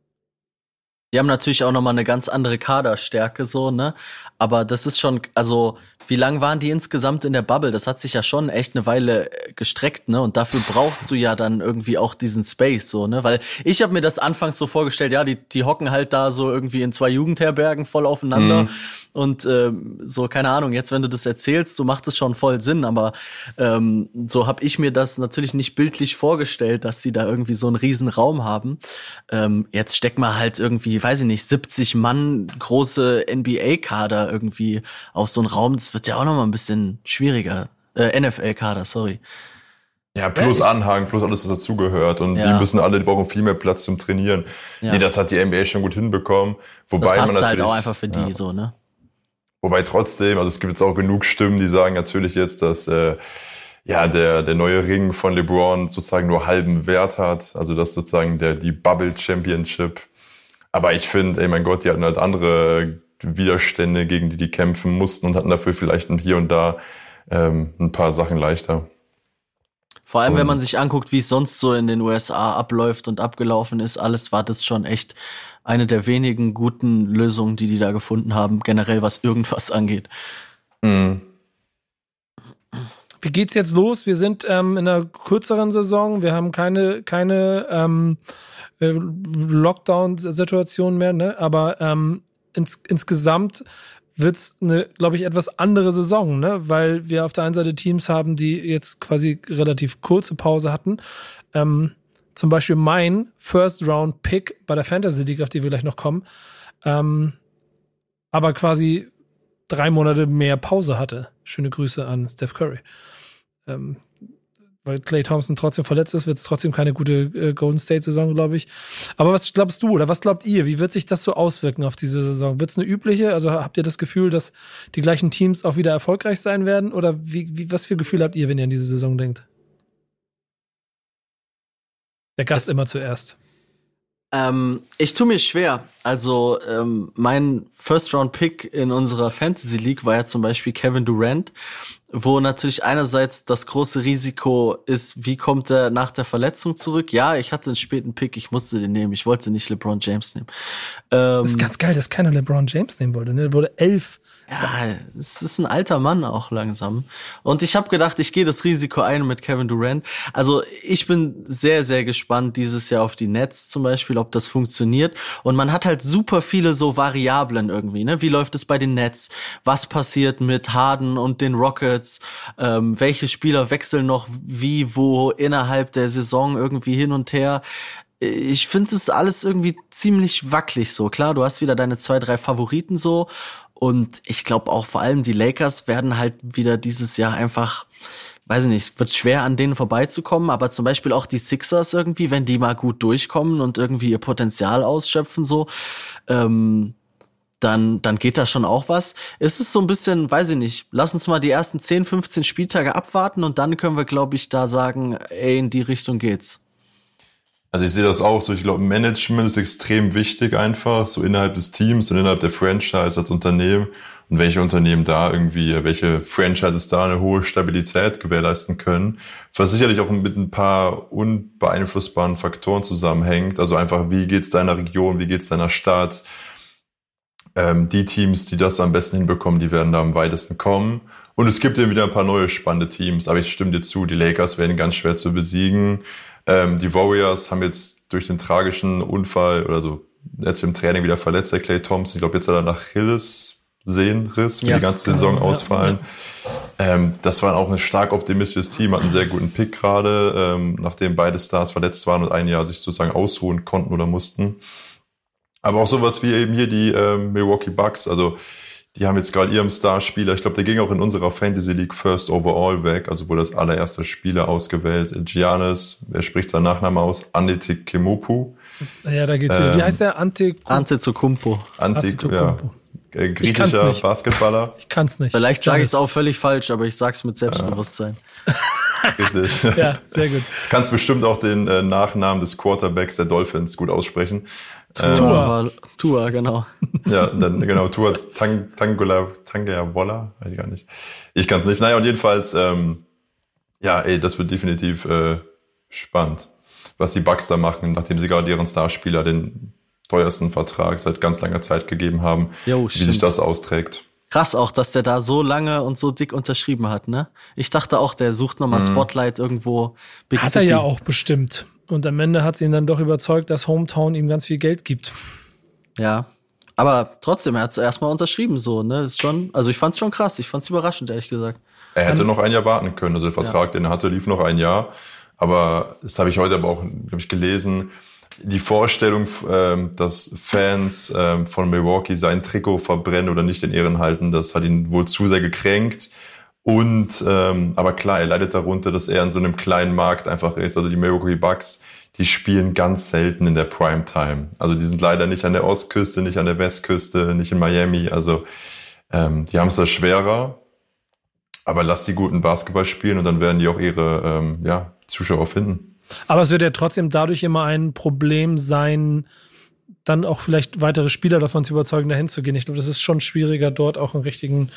Die haben natürlich auch nochmal eine ganz andere Kaderstärke, so, ne? Aber das ist schon, also, wie lang waren die insgesamt in der Bubble? Das hat sich ja schon echt eine Weile gestreckt, ne? Und dafür brauchst du ja dann irgendwie auch diesen Space, so, ne? Weil ich habe mir das anfangs so vorgestellt, ja, die hocken halt da so irgendwie in 2 Jugendherbergen voll aufeinander. Und so, keine Ahnung, jetzt, wenn du das erzählst, so macht es schon voll Sinn. Aber so habe ich mir das natürlich nicht bildlich vorgestellt, dass die da irgendwie so einen riesen Raum haben. Jetzt steck mal halt irgendwie, weiß ich nicht, 70 Mann große NBA-Kader irgendwie auf so einen Raum. Das wird ja auch noch mal ein bisschen schwieriger. NFL-Kader, sorry. Ja, plus Anhang, plus alles, was dazugehört. Und die brauchen viel mehr Platz zum Trainieren. Ja. Nee, das hat die NBA schon gut hinbekommen. Wobei das passt man natürlich halt auch einfach für die so, ne? Wobei trotzdem, also es gibt jetzt auch genug Stimmen, die sagen natürlich jetzt, dass der neue Ring von LeBron sozusagen nur halben Wert hat. Also das sozusagen die Bubble Championship. Aber ich finde, mein Gott, die hatten halt andere Widerstände, gegen die kämpfen mussten und hatten dafür vielleicht hier und da ein paar Sachen leichter. Vor allem, wenn man sich anguckt, wie es sonst so in den USA abläuft und abgelaufen ist, alles war das schon echt eine der wenigen guten Lösungen, die da gefunden haben, generell was irgendwas angeht. Wie geht's jetzt los? Wir sind in einer kürzeren Saison. Wir haben keine Lockdown-Situation mehr, ne? Aber insgesamt wird's eine, glaube ich, etwas andere Saison, ne? Weil wir auf der einen Seite Teams haben, die jetzt quasi relativ kurze Pause hatten. Zum Beispiel mein First-Round-Pick bei der Fantasy League, auf die wir gleich noch kommen, aber quasi 3 Monate mehr Pause hatte. Schöne Grüße an Steph Curry. Weil Klay Thompson trotzdem verletzt ist, wird es trotzdem keine gute Golden State-Saison, glaube ich. Aber was glaubst du oder was glaubt ihr? Wie wird sich das so auswirken auf diese Saison? Wird es eine übliche? Also habt ihr das Gefühl, dass die gleichen Teams auch wieder erfolgreich sein werden? Oder was für Gefühl habt ihr, wenn ihr an diese Saison denkt? Der Gast immer zuerst. Ich tue mir schwer. Also mein First-Round-Pick in unserer Fantasy League war ja zum Beispiel Kevin Durant, wo natürlich einerseits das große Risiko ist, wie kommt er nach der Verletzung zurück? Ja, ich hatte einen späten Pick, ich musste den nehmen. Ich wollte nicht LeBron James nehmen. Das ist ganz geil, dass keiner LeBron James nehmen wollte. Ne? Der wurde 11. Ja, es ist ein alter Mann auch langsam. Und ich habe gedacht, ich gehe das Risiko ein mit Kevin Durant. Also ich bin sehr, sehr gespannt dieses Jahr auf die Nets zum Beispiel, ob das funktioniert. Und man hat halt super viele so Variablen irgendwie, ne? Wie läuft es bei den Nets? Was passiert mit Harden und den Rockets? Welche Spieler wechseln noch wie, wo innerhalb der Saison irgendwie hin und her? Ich finde es alles irgendwie ziemlich wackelig so. Klar, du hast wieder deine 2, 3 Favoriten so. Und ich glaube auch vor allem die Lakers werden halt wieder dieses Jahr einfach weiß ich nicht, wird schwer an denen vorbeizukommen, aber zum Beispiel auch die Sixers irgendwie, wenn die mal gut durchkommen und irgendwie ihr Potenzial ausschöpfen, so, dann geht da schon auch was. Es ist so ein bisschen, weiß ich nicht, lass uns mal die ersten 10, 15 Spieltage abwarten und dann können wir, glaube ich, da sagen, ey, in die Richtung geht's. Also ich sehe das auch so, ich glaube, Management ist extrem wichtig einfach, so innerhalb des Teams und innerhalb der Franchise als Unternehmen und welche Unternehmen da irgendwie, welche Franchises da eine hohe Stabilität gewährleisten können, was sicherlich auch mit ein paar unbeeinflussbaren Faktoren zusammenhängt, also einfach, wie geht's deiner Region, wie geht's deiner Stadt, die Teams, die das am besten hinbekommen, die werden da am weitesten kommen. Und es gibt eben wieder ein paar neue spannende Teams, aber ich stimme dir zu, die Lakers werden ganz schwer zu besiegen. Die Warriors haben jetzt durch den tragischen Unfall oder so jetzt im Training wieder verletzt, der Klay Thompson. Ich glaube, jetzt hat er nach Achillessehnenriss für die ganze Saison ausfallen. Das war auch ein stark optimistisches Team, hat einen sehr guten Pick gerade, nachdem beide Stars verletzt waren und ein Jahr sich sozusagen ausruhen konnten oder mussten. Aber auch sowas wie eben hier die Milwaukee Bucks, also die haben jetzt gerade ihrem Starspieler, ich glaube, der ging auch in unserer Fantasy League First Overall weg, also wurde das allererste Spieler ausgewählt. Giannis, wer spricht seinen Nachnamen aus? Antetokounmpo. Ja, da geht's wieder. Wie heißt der? Antetokounmpo. Antetokounmpo. Ja, griechischer Basketballer. Ich kann's nicht. Vielleicht sage ich es auch völlig falsch, aber ich sag's mit Selbstbewusstsein. Richtig. Ja, sehr gut. Kannst bestimmt auch den Nachnamen des Quarterbacks der Dolphins gut aussprechen. Tua, genau. Ja, dann genau, Tua Tagovailoa, weiß ich gar nicht. Ich kann's nicht. Naja, und jedenfalls, das wird definitiv spannend, was die Bucks da machen, nachdem sie gerade ihren Starspieler den teuersten Vertrag seit ganz langer Zeit gegeben haben, wie sich das austrägt. Krass auch, dass der da so lange und so dick unterschrieben hat, ne? Ich dachte auch, der sucht nochmal Spotlight irgendwo. Big City. Hat er ja auch bestimmt. Und am Ende hat sie ihn dann doch überzeugt, dass Hometown ihm ganz viel Geld gibt. Ja, aber trotzdem, er hat es erstmal unterschrieben, so, ne? Ist schon, also ich fand's schon krass, ich fand's überraschend, ehrlich gesagt. Er hätte noch ein Jahr warten können, also der Vertrag, den er hatte, lief noch ein Jahr. Aber das habe ich heute aber auch, glaube ich, gelesen. Die Vorstellung, dass Fans von Milwaukee sein Trikot verbrennen oder nicht in Ehren halten, das hat ihn wohl zu sehr gekränkt. Und aber klar, er leidet darunter, dass er in so einem kleinen Markt einfach ist. Also die Milwaukee Bucks, die spielen ganz selten in der Primetime. Also die sind leider nicht an der Ostküste, nicht an der Westküste, nicht in Miami. Also die haben es da schwerer. Aber lass die guten Basketball spielen und dann werden die auch ihre Zuschauer finden. Aber es wird ja trotzdem dadurch immer ein Problem sein, dann auch vielleicht weitere Spieler davon zu überzeugen, dahin zu gehen. Ich glaube, das ist schon schwieriger, dort auch einen richtigen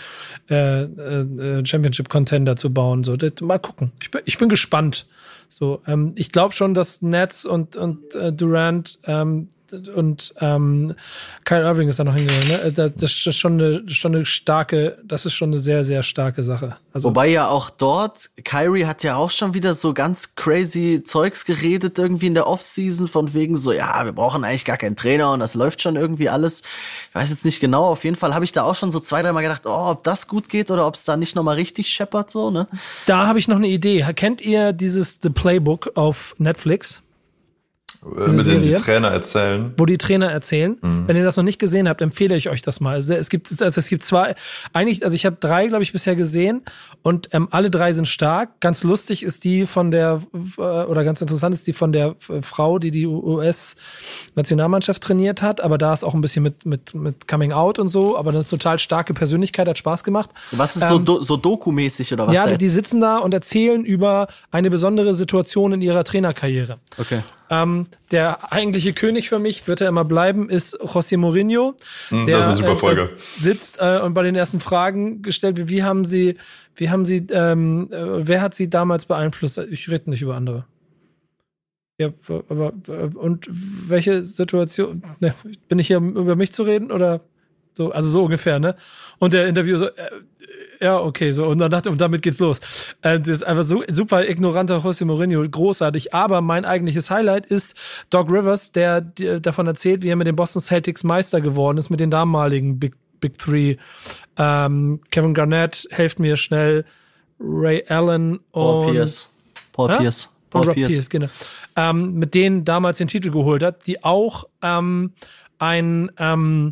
Championship-Contender zu bauen. So, mal gucken. Ich bin gespannt. So, ich glaube schon, dass Nets und Durant und Kyrie Irving ist da noch hingegangen, ne? Das ist schon eine starke, das ist schon eine sehr, sehr starke Sache. Also, wobei ja auch dort, Kyrie hat ja auch schon wieder so ganz crazy Zeugs geredet irgendwie in der Offseason von wegen so, ja, wir brauchen eigentlich gar keinen Trainer und das läuft schon irgendwie alles. Ich weiß jetzt nicht genau, auf jeden Fall habe ich da auch schon so 2-3 Mal gedacht, ob das gut geht oder ob es da nicht nochmal richtig scheppert so, ne? Da habe ich noch eine Idee. Kennt ihr dieses The Playbook auf Netflix? Mit denen die Trainer erzählen. Wo die Trainer erzählen. Mhm. Wenn ihr das noch nicht gesehen habt, empfehle ich euch das mal. Es gibt zwei, eigentlich, also ich habe 3, glaube ich, bisher gesehen und alle 3 sind stark. Ganz lustig ist die von der, oder ganz interessant ist die von der Frau, die US-Nationalmannschaft trainiert hat, aber da ist auch ein bisschen mit Coming Out und so, aber das ist total starke Persönlichkeit, hat Spaß gemacht. Was ist so Doku-mäßig oder was? Ja, die sitzen da und erzählen über eine besondere Situation in ihrer Trainerkarriere. Okay. Der eigentliche König für mich, wird er immer bleiben, ist José Mourinho. Der, das ist eine super Folge. Sitzt und bei den ersten Fragen gestellt wird, wer hat sie damals beeinflusst? Ich rede nicht über andere. Ja, aber und welche Situation? Ne, bin ich hier, um über mich zu reden oder so? Also so ungefähr, ne? Und der Interview so. Ja, okay, so, und damit geht's los. Das ist einfach so super ignoranter José Mourinho, großartig. Aber mein eigentliches Highlight ist Doc Rivers, der davon erzählt, wie er mit den Boston Celtics Meister geworden ist, mit den damaligen Big Three. Kevin Garnett, helft mir schnell, Ray Allen und Paul Pierce, genau. Mit denen damals den Titel geholt hat, die auch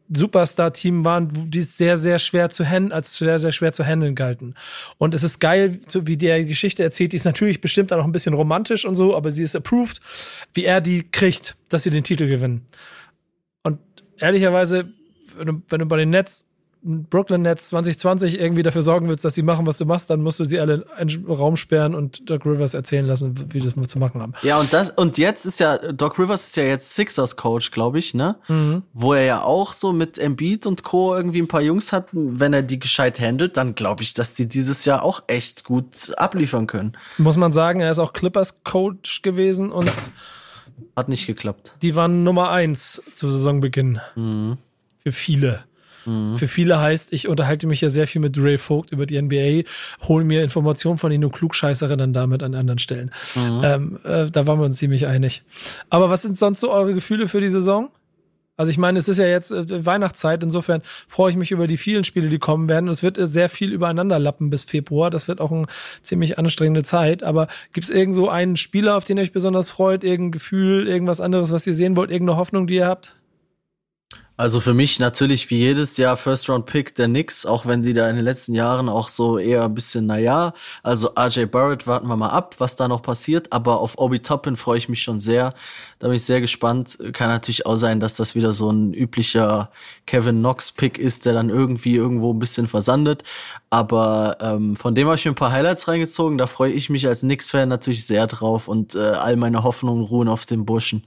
Superstar-Team waren, die sehr, sehr schwer zu handeln galten. Und es ist geil, so wie der Geschichte erzählt, die ist natürlich bestimmt auch noch ein bisschen romantisch und so, aber sie ist approved, wie er die kriegt, dass sie den Titel gewinnen. Und ehrlicherweise, wenn du bei den Brooklyn Nets 2020 irgendwie dafür sorgen willst, dass sie machen, was du machst, dann musst du sie alle in einen Raum sperren und Doc Rivers erzählen lassen, wie das zu machen haben. Ja, und jetzt ist ja, Doc Rivers ist ja jetzt Sixers Coach, glaube ich, ne? Mhm. Wo er ja auch so mit Embiid und Co. irgendwie ein paar Jungs hat. Wenn er die gescheit handelt, dann glaube ich, dass die dieses Jahr auch echt gut abliefern können. Muss man sagen, er ist auch Clippers Coach gewesen und hat nicht geklappt. Die waren Nummer 1 zu Saisonbeginn. Mhm. Für viele. Für viele heißt, ich unterhalte mich ja sehr viel mit Dre Vogt über die NBA, hole mir Informationen von ihnen und klugscheißere dann damit an anderen Stellen. Da waren wir uns ziemlich einig. Aber was sind sonst so eure Gefühle für die Saison? Also ich meine, es ist ja jetzt Weihnachtszeit, insofern freue ich mich über die vielen Spiele, die kommen werden. Es wird sehr viel übereinander lappen bis Februar. Das wird auch eine ziemlich anstrengende Zeit. Aber gibt es irgend so einen Spieler, auf den ihr euch besonders freut? Irgendein Gefühl, irgendwas anderes, was ihr sehen wollt? Irgendeine Hoffnung, die ihr habt? Also für mich natürlich wie jedes Jahr First-Round-Pick der Knicks, auch wenn die da in den letzten Jahren auch so eher ein bisschen, also RJ Barrett warten wir mal ab, was da noch passiert, aber auf Obi Toppin freue ich mich schon sehr, da bin ich sehr gespannt. Kann natürlich auch sein, dass das wieder so ein üblicher Kevin Knox-Pick ist, der dann irgendwie irgendwo ein bisschen versandet, aber von dem habe ich mir ein paar Highlights reingezogen, da freue ich mich als Knicks-Fan natürlich sehr drauf und all meine Hoffnungen ruhen auf dem Burschen.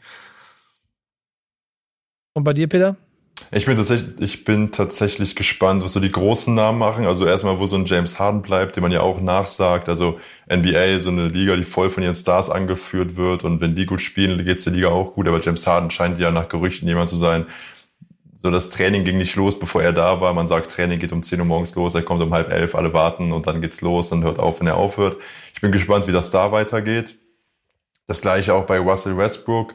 Und bei dir, Peter? Ich bin tatsächlich gespannt, was so die großen Namen machen. Also erstmal, wo so ein James Harden bleibt, dem man ja auch nachsagt. Also NBA, so eine Liga, die voll von ihren Stars angeführt wird. Und wenn die gut spielen, geht's der Liga auch gut. Aber James Harden scheint ja nach Gerüchten jemand zu sein. So, das Training ging nicht los, bevor er da war. Man sagt, Training geht um 10 Uhr morgens los, er kommt um 10:30, alle warten und dann geht's los und hört auf, wenn er aufhört. Ich bin gespannt, wie das da weitergeht. Das gleiche auch bei Russell Westbrook,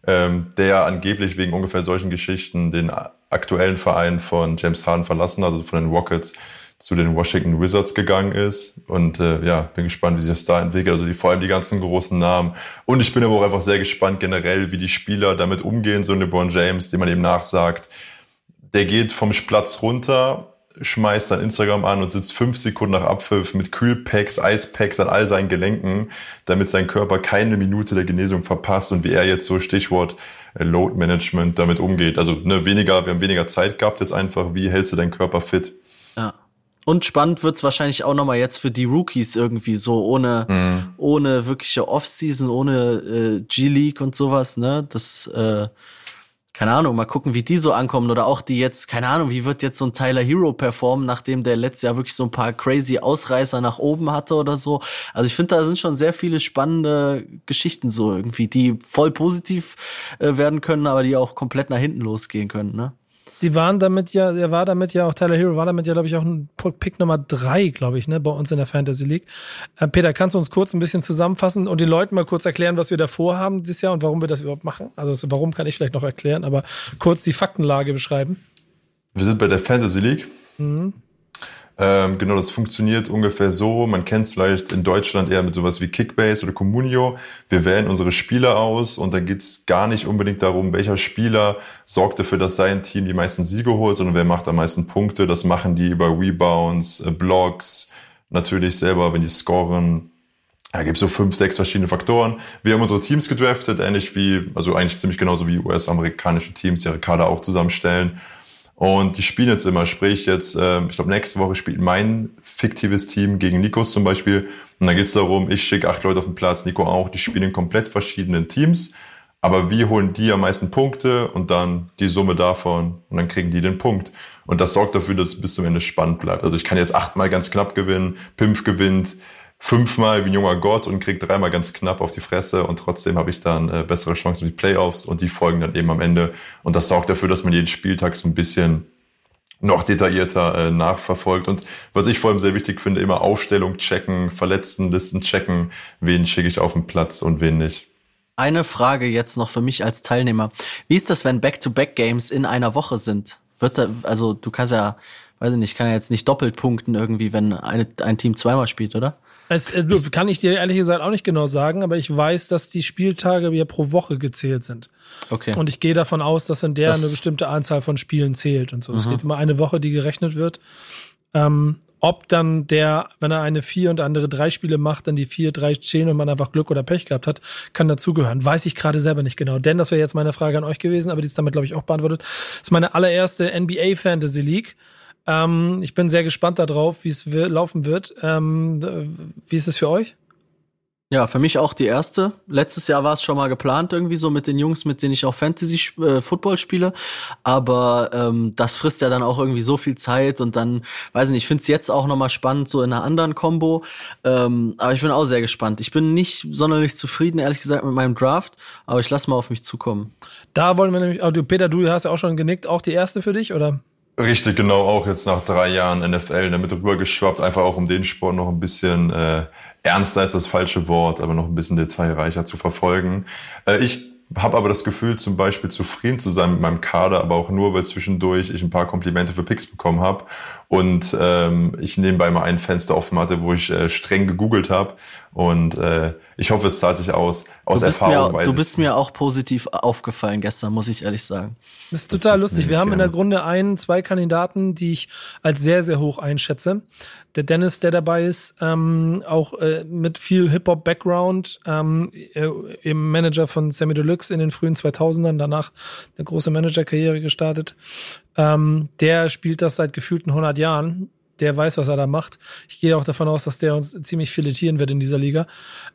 der angeblich wegen ungefähr solchen Geschichten den aktuellen Verein von James Harden verlassen, also von den Rockets zu den Washington Wizards gegangen ist. Und bin gespannt, wie sich das da entwickelt. Also vor allem die ganzen großen Namen. Und ich bin aber auch einfach sehr gespannt generell, wie die Spieler damit umgehen. So ein LeBron James, dem man eben nachsagt, der geht vom Platz runter, schmeißt sein Instagram an und sitzt 5 Sekunden nach Abpfiff mit Kühlpacks, Eispacks an all seinen Gelenken, damit sein Körper keine Minute der Genesung verpasst und wie er jetzt so Stichwort Load Management damit umgeht. Also wir haben weniger Zeit gehabt jetzt einfach. Wie hältst du deinen Körper fit? Ja. Und spannend wird's wahrscheinlich auch nochmal jetzt für die Rookies irgendwie so ohne wirkliche Offseason, ohne G-League und sowas, ne? Das keine Ahnung, mal gucken, wie die so ankommen oder auch die jetzt, keine Ahnung, wie wird jetzt so ein Tyler Hero performen, nachdem der letztes Jahr wirklich so ein paar crazy Ausreißer nach oben hatte oder so. Also ich finde, da sind schon sehr viele spannende Geschichten so irgendwie, die voll positiv werden können, aber die auch komplett nach hinten losgehen können, ne? Tyler Hero war damit ja, glaube ich, auch ein Pick Nummer 3, glaube ich, ne, bei uns in der Fantasy League. Peter, kannst du uns kurz ein bisschen zusammenfassen und den Leuten mal kurz erklären, was wir da vorhaben dieses Jahr und warum wir das überhaupt machen? Also warum kann ich vielleicht noch erklären, aber kurz die Faktenlage beschreiben. Wir sind bei der Fantasy League. Mhm. Genau, das funktioniert ungefähr so. Man kennt es vielleicht in Deutschland eher mit sowas wie Kickbase oder Communio. Wir wählen unsere Spieler aus und da geht es gar nicht unbedingt darum, welcher Spieler sorgt dafür, dass sein Team die meisten Siege holt, sondern wer macht am meisten Punkte. Das machen die über Rebounds, Blocks, natürlich selber, wenn die scoren. Da gibt es so 5, 6 verschiedene Faktoren. Wir haben unsere Teams gedraftet, eigentlich ziemlich genauso wie US-amerikanische Teams ihre Kader auch zusammenstellen. Und die spielen jetzt immer, sprich jetzt, ich glaube nächste Woche spielt mein fiktives Team gegen Nikos zum Beispiel. Und dann geht es darum, ich schicke 8 Leute auf den Platz, Nico auch, die spielen in komplett verschiedenen Teams. Aber wie holen die am meisten Punkte und dann die Summe davon und dann kriegen die den Punkt. Und das sorgt dafür, dass es bis zum Ende spannend bleibt. Also ich kann jetzt 8-mal ganz knapp gewinnen, Pimp gewinnt 5-mal wie ein junger Gott und kriegt 3-mal ganz knapp auf die Fresse und trotzdem habe ich dann bessere Chancen für die Playoffs und die folgen dann eben am Ende. Und das sorgt dafür, dass man jeden Spieltag so ein bisschen noch detaillierter nachverfolgt. Und was ich vor allem sehr wichtig finde, immer Aufstellung checken, Verletztenlisten checken, wen schicke ich auf den Platz und wen nicht. Eine Frage jetzt noch für mich als Teilnehmer. Wie ist das, wenn Back-to-Back-Games in einer Woche sind? Du kannst ja, weiß ich nicht, kann ja jetzt nicht doppelt punkten irgendwie, wenn ein Team 2-mal spielt, oder? Kann ich dir ehrlich gesagt auch nicht genau sagen, aber ich weiß, dass die Spieltage ja pro Woche gezählt sind. Okay. Und ich gehe davon aus, dass in der eine bestimmte Anzahl von Spielen zählt und so. Es geht immer eine Woche, die gerechnet wird. Ob dann wenn er eine 4 und andere 3 Spiele macht, dann die 4, 3 stehen und man einfach Glück oder Pech gehabt hat, kann dazugehören. Weiß ich gerade selber nicht genau. Denn das wäre jetzt meine Frage an euch gewesen, aber die ist damit, glaube ich, auch beantwortet. Das ist meine allererste NBA Fantasy League. Ich bin sehr gespannt darauf, wie es laufen wird. Wie ist es für euch? Ja, für mich auch die erste. Letztes Jahr war es schon mal geplant irgendwie so mit den Jungs, mit denen ich auch Fantasy-Football spiele. Aber das frisst ja dann auch irgendwie so viel Zeit und dann, weiß nicht, ich finde es jetzt auch nochmal spannend, so in einer anderen Combo. Aber ich bin auch sehr gespannt. Ich bin nicht sonderlich zufrieden, ehrlich gesagt, mit meinem Draft, aber ich lasse mal auf mich zukommen. Da wollen wir nämlich, Peter, du hast ja auch schon genickt, auch die erste für dich, oder? Richtig, genau, auch jetzt nach 3 Jahren NFL damit rübergeschwappt, einfach auch um den Sport noch ein bisschen ernster ist das falsche Wort, aber noch ein bisschen detailreicher zu verfolgen. Ich habe aber das Gefühl, zum Beispiel zufrieden zu sein mit meinem Kader, aber auch nur, weil zwischendurch ich ein paar Komplimente für Picks bekommen habe und ich nebenbei mal ein Fenster offen hatte, wo ich streng gegoogelt habe und ich hoffe, es zahlt sich aus Erfahrung. Du bist mir auch positiv aufgefallen gestern, muss ich ehrlich sagen. Das ist total lustig. Wir haben in der Grunde 2 Kandidaten, die ich als sehr, sehr hoch einschätze. Der Dennis, der dabei ist, auch mit viel Hip-Hop-Background, im Manager von Sammy Deluxe in den frühen 2000ern, danach eine große Managerkarriere gestartet. Der spielt das seit gefühlten 100 Jahren. Der weiß, was er da macht. Ich gehe auch davon aus, dass der uns ziemlich filetieren wird in dieser Liga.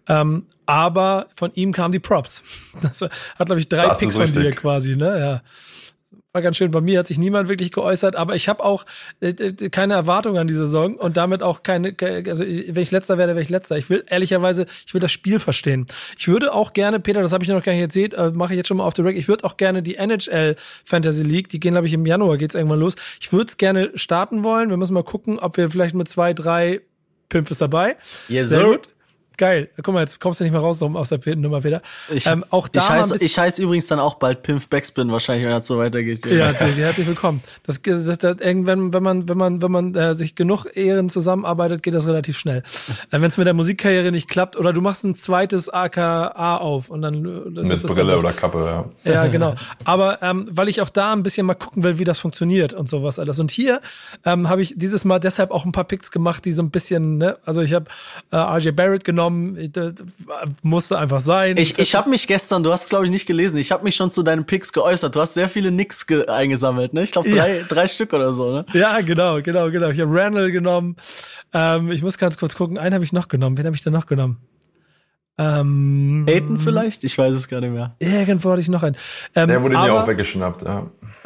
Aber von ihm kamen die Props. Das hat, glaube ich, 3 Picks von dir quasi, ne? Ja. War ganz schön. Bei mir hat sich niemand wirklich geäußert, aber ich habe auch keine Erwartung an die Saison und damit auch wenn ich Letzter werde, wäre ich Letzter. Ich will das Spiel verstehen. Ich würde auch gerne, Peter, das habe ich noch gar nicht erzählt, mache ich jetzt schon mal auf the Rack, ich würde auch gerne die NHL Fantasy League, die gehen, glaube ich, im Januar geht's irgendwann los. Ich würde es gerne starten wollen. Wir müssen mal gucken, ob wir vielleicht mit 2, 3 Pimp ist dabei. Yes, sehr sir. gut. Geil. Guck mal, jetzt kommst du nicht mehr raus aus der Nummer, Peter. Ich heiße übrigens dann auch bald Pimp Backspin wahrscheinlich, wenn das so weitergeht. Ja, herzlich willkommen. Das irgendwann, wenn man sich genug Ehren zusammenarbeitet, geht das relativ schnell. Wenn es mit der Musikkarriere nicht klappt oder du machst ein zweites AKA auf und dann mit Brille oder Kappe, ja. Ja, genau. Aber weil ich auch da ein bisschen mal gucken will, wie das funktioniert und sowas alles. Und hier habe ich dieses Mal deshalb auch ein paar Picks gemacht, die so ein bisschen, ne, also ich habe RJ Barrett genommen. Musste einfach sein. Ich habe mich gestern, du hast es glaube ich nicht gelesen, ich habe mich schon zu deinen Picks geäußert. Du hast sehr viele Nicks eingesammelt, ne? Ich glaube 3 Stück oder so, ne? Ja, genau. Ich habe Randall genommen. Ich muss ganz kurz gucken. Einen habe ich noch genommen. Wen habe ich denn noch genommen? Peyton vielleicht? Ich weiß es gar nicht mehr. Irgendwo hatte ich noch einen. Der wurde mir auch weggeschnappt, ja.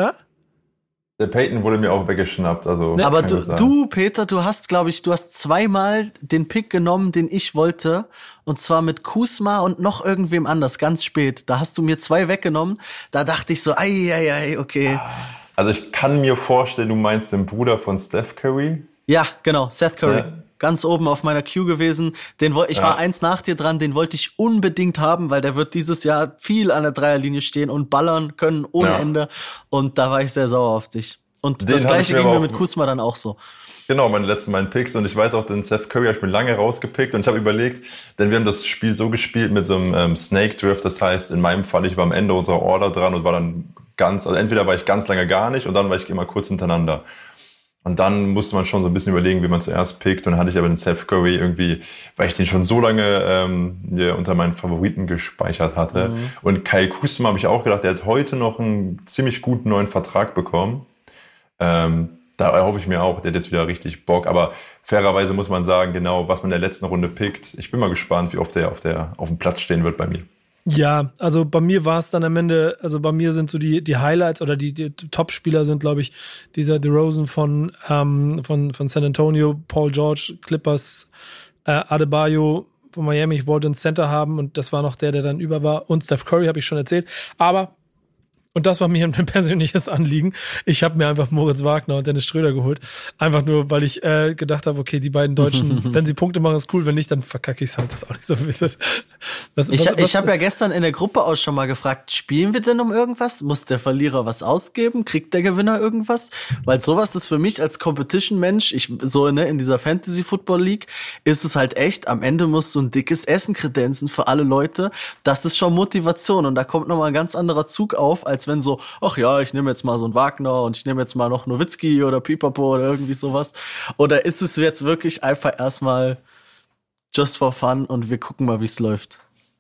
Der Peyton wurde mir auch weggeschnappt, also. Aber du, Peter, du hast zweimal den Pick genommen, den ich wollte, und zwar mit Kuzma und noch irgendwem anders, ganz spät. Da hast du mir 2 weggenommen. Da dachte ich so, okay. Also ich kann mir vorstellen, du meinst den Bruder von Steph Curry? Ja, genau, Seth Curry. Ja. Ganz oben auf meiner Queue gewesen. Ich war 1 nach dir dran, den wollte ich unbedingt haben, weil der wird dieses Jahr viel an der Dreierlinie stehen und ballern können ohne Ende. Und da war ich sehr sauer auf dich. Und das Gleiche ging mir mit Kuzma dann auch so. Genau, meine letzten beiden Picks. Und ich weiß auch, den Seth Curry habe ich mir lange rausgepickt. Und ich habe überlegt, denn wir haben das Spiel so gespielt mit so einem Snake Drift. Das heißt, in meinem Fall, ich war am Ende unserer Order dran und war dann also entweder war ich ganz lange gar nicht und dann war ich immer kurz hintereinander. Und dann musste man schon so ein bisschen überlegen, wie man zuerst pickt. Und dann hatte ich aber den Seth Curry irgendwie, weil ich den schon so lange unter meinen Favoriten gespeichert hatte. Mhm. Und Kyle Kuzma habe ich auch gedacht, der hat heute noch einen ziemlich guten neuen Vertrag bekommen. Da erhoffe ich mir auch, der hat jetzt wieder richtig Bock. Aber fairerweise muss man sagen, genau, was man in der letzten Runde pickt. Ich bin mal gespannt, wie oft der auf dem Platz stehen wird bei mir. Ja, also bei mir war es dann am Ende, also bei mir sind so die Highlights oder die Top-Spieler sind, glaube ich, dieser DeRozan von San Antonio, Paul George, Clippers, Adebayo von Miami. Ich wollte einen Center haben und das war noch der dann über war. Und Steph Curry habe ich schon erzählt. Aber Und das war mir ein persönliches Anliegen. Ich habe mir einfach Moritz Wagner und Dennis Schröder geholt. Einfach nur, weil ich gedacht habe, okay, die beiden Deutschen, wenn sie Punkte machen, ist cool. Wenn nicht, dann verkacke ich es halt. Das ist auch nicht so wichtig. Ich habe ja gestern in der Gruppe auch schon mal gefragt, spielen wir denn um irgendwas? Muss der Verlierer was ausgeben? Kriegt der Gewinner irgendwas? Weil sowas ist für mich als Competition-Mensch, in dieser Fantasy-Football-League, ist es halt echt, am Ende musst du ein dickes Essen kredenzen für alle Leute. Das ist schon Motivation und da kommt nochmal ein ganz anderer Zug auf, als wenn so, ach ja, ich nehme jetzt mal so einen Wagner und ich nehme jetzt mal noch Nowitzki oder Pipapo oder irgendwie sowas. Oder ist es jetzt wirklich einfach erstmal just for fun und wir gucken mal, wie es läuft?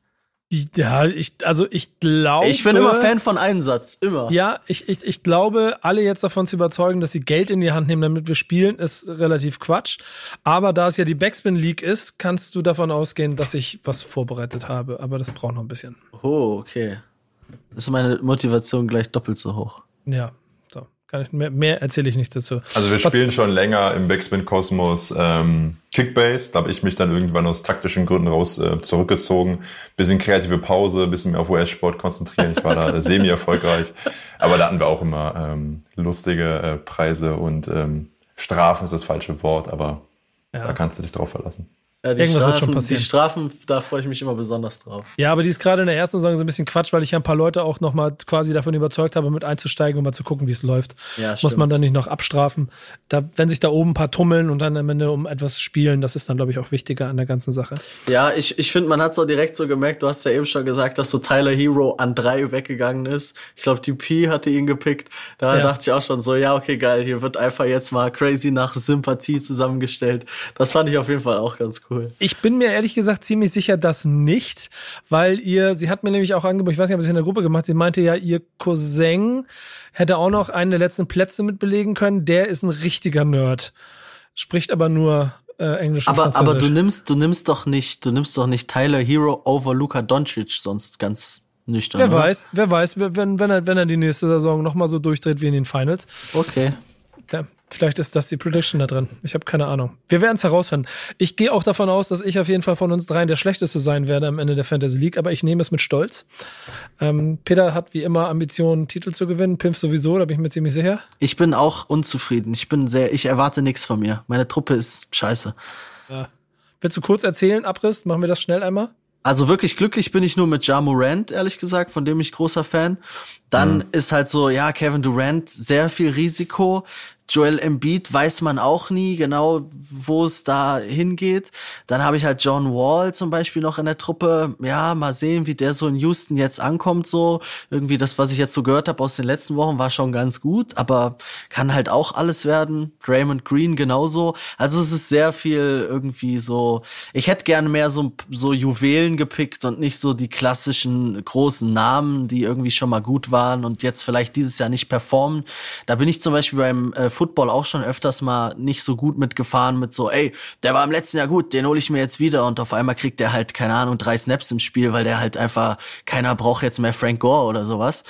Ja, ich glaube... Ich bin immer Fan von Einsatz, immer. Ja, ich glaube, alle jetzt davon zu überzeugen, dass sie Geld in die Hand nehmen, damit wir spielen, ist relativ Quatsch. Aber da es ja die Backspin League ist, kannst du davon ausgehen, dass ich was vorbereitet habe. Aber das braucht noch ein bisschen. Oh, okay. Ist meine Motivation gleich doppelt so hoch. Ja, so. Mehr erzähle ich nicht dazu. Also wir spielen schon länger im Backspin-Kosmos Kickbase. Da habe ich mich dann irgendwann aus taktischen Gründen raus zurückgezogen. Bisschen kreative Pause, bisschen mehr auf US-Sport konzentrieren. Ich war da semi-erfolgreich. Aber da hatten wir auch immer lustige Preise und Strafen ist das falsche Wort, aber da kannst du dich drauf verlassen. Ja, Irgendwas wird schon passieren. Die Strafen, da freue ich mich immer besonders drauf. Ja, aber die ist gerade in der ersten Saison so ein bisschen Quatsch, weil ich ja ein paar Leute auch noch mal quasi davon überzeugt habe, mit einzusteigen und mal zu gucken, wie es läuft. Ja, muss man dann nicht noch abstrafen. Wenn sich da oben ein paar tummeln und dann am Ende um etwas spielen, das ist dann, glaube ich, auch wichtiger an der ganzen Sache. Ja, ich finde, man hat es auch direkt so gemerkt, du hast ja eben schon gesagt, dass so Tyler Hero an 3 weggegangen ist. Ich glaube, die P hatte ihn gepickt. Da dachte ich auch schon so, ja, okay, geil, hier wird einfach jetzt mal crazy nach Sympathie zusammengestellt. Das fand ich auf jeden Fall auch ganz cool. Ich bin mir ehrlich gesagt ziemlich sicher, dass nicht, weil sie hat mir nämlich auch angeboten, ich weiß nicht, ob sie es in der Gruppe gemacht, sie meinte ja, ihr Cousin hätte auch noch einen der letzten Plätze mit belegen können, der ist ein richtiger Nerd, spricht aber nur Englisch und Französisch. Aber du nimmst doch nicht Tyler Hero over Luka Doncic, sonst ganz nüchtern. Wer weiß, wenn er die nächste Saison nochmal so durchdreht wie in den Finals. Okay. Ja, vielleicht ist das die Prediction da drin. Ich habe keine Ahnung. Wir werden es herausfinden. Ich gehe auch davon aus, dass ich auf jeden Fall von uns dreien der Schlechteste sein werde am Ende der Fantasy League, aber ich nehme es mit Stolz. Peter hat wie immer Ambitionen, Titel zu gewinnen. Pimp sowieso, da bin ich mir ziemlich sicher. Ich bin auch unzufrieden. Ich erwarte nichts von mir. Meine Truppe ist scheiße. Ja. Willst du kurz erzählen, Abriss? Machen wir das schnell einmal? Also wirklich glücklich bin ich nur mit Ja Morant, ehrlich gesagt, von dem ich großer Fan. Dann ist halt so, ja, Kevin Durant, sehr viel Risiko. Joel Embiid weiß man auch nie genau, wo es da hingeht. Dann habe ich halt John Wall zum Beispiel noch in der Truppe. Ja, mal sehen, wie der so in Houston jetzt ankommt. So irgendwie das, was ich jetzt so gehört habe aus den letzten Wochen, war schon ganz gut, aber kann halt auch alles werden. Draymond Green genauso. Also es ist sehr viel irgendwie so. Ich hätte gerne mehr so Juwelen gepickt und nicht so die klassischen großen Namen, die irgendwie schon mal gut waren und jetzt vielleicht dieses Jahr nicht performen. Da bin ich zum Beispiel beim Football auch schon öfters mal nicht so gut mitgefahren mit so, ey, der war im letzten Jahr gut, den hole ich mir jetzt wieder und auf einmal kriegt der halt, keine Ahnung, 3 Snaps im Spiel, weil der halt einfach, keiner braucht jetzt mehr Frank Gore oder sowas.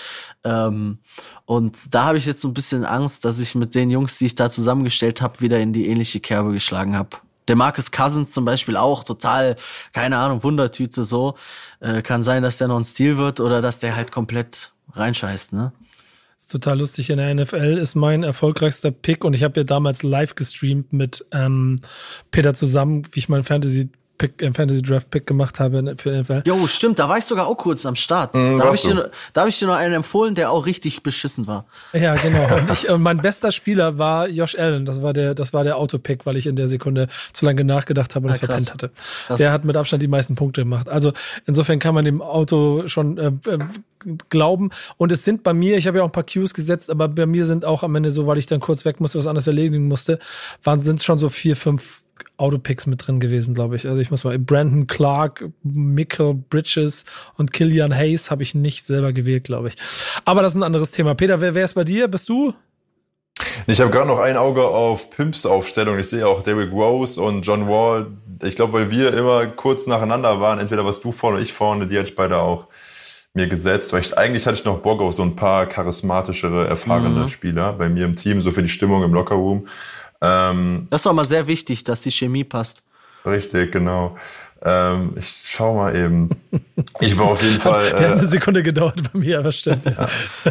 Und da habe ich jetzt so ein bisschen Angst, dass ich mit den Jungs, die ich da zusammengestellt habe, wieder in die ähnliche Kerbe geschlagen habe. Der Marcus Cousins zum Beispiel auch total, keine Ahnung, Wundertüte so. Kann sein, dass der noch ein Stil wird oder dass der halt komplett reinscheißt, ne? Ist total lustig. In der NFL ist mein erfolgreichster Pick und ich habe ja damals live gestreamt mit Peter zusammen, wie ich meinen Fantasy Draft Pick gemacht habe für den NFL. Jo, stimmt, da war ich sogar auch kurz am Start. Da habe ich dir noch einen empfohlen, der auch richtig beschissen war. Ja, genau. Und mein bester Spieler war Josh Allen. Das war der Autopick, weil ich in der Sekunde zu lange nachgedacht habe und es verpennt hatte. Krass. Der hat mit Abstand die meisten Punkte gemacht. Also insofern kann man dem Auto schon glauben. Und es sind bei mir, ich habe ja auch ein paar Cues gesetzt, aber bei mir sind auch am Ende so, weil ich dann kurz weg musste, was anderes erledigen musste, sind schon so 4, 5 Autopicks mit drin gewesen, glaube ich. Also ich muss mal, Brandon Clark, Michael Bridges und Killian Hayes habe ich nicht selber gewählt, glaube ich. Aber das ist ein anderes Thema. Peter, wer ist bei dir? Bist du? Ich habe gerade noch ein Auge auf Pimps Aufstellung. Ich sehe auch Derrick Rose und John Wall. Ich glaube, weil wir immer kurz nacheinander waren, entweder warst du vorne oder ich vorne, die hatte ich beide auch mir gesetzt, weil eigentlich hatte ich noch Bock auf so ein paar charismatischere, erfahrene Spieler bei mir im Team, so für die Stimmung im Lockerroom. Das ist doch mal sehr wichtig, dass die Chemie passt. Richtig, genau. Ich schau mal eben. Ich war auf jeden Fall... Der hat eine Sekunde gedauert bei mir, aber stimmt, ja.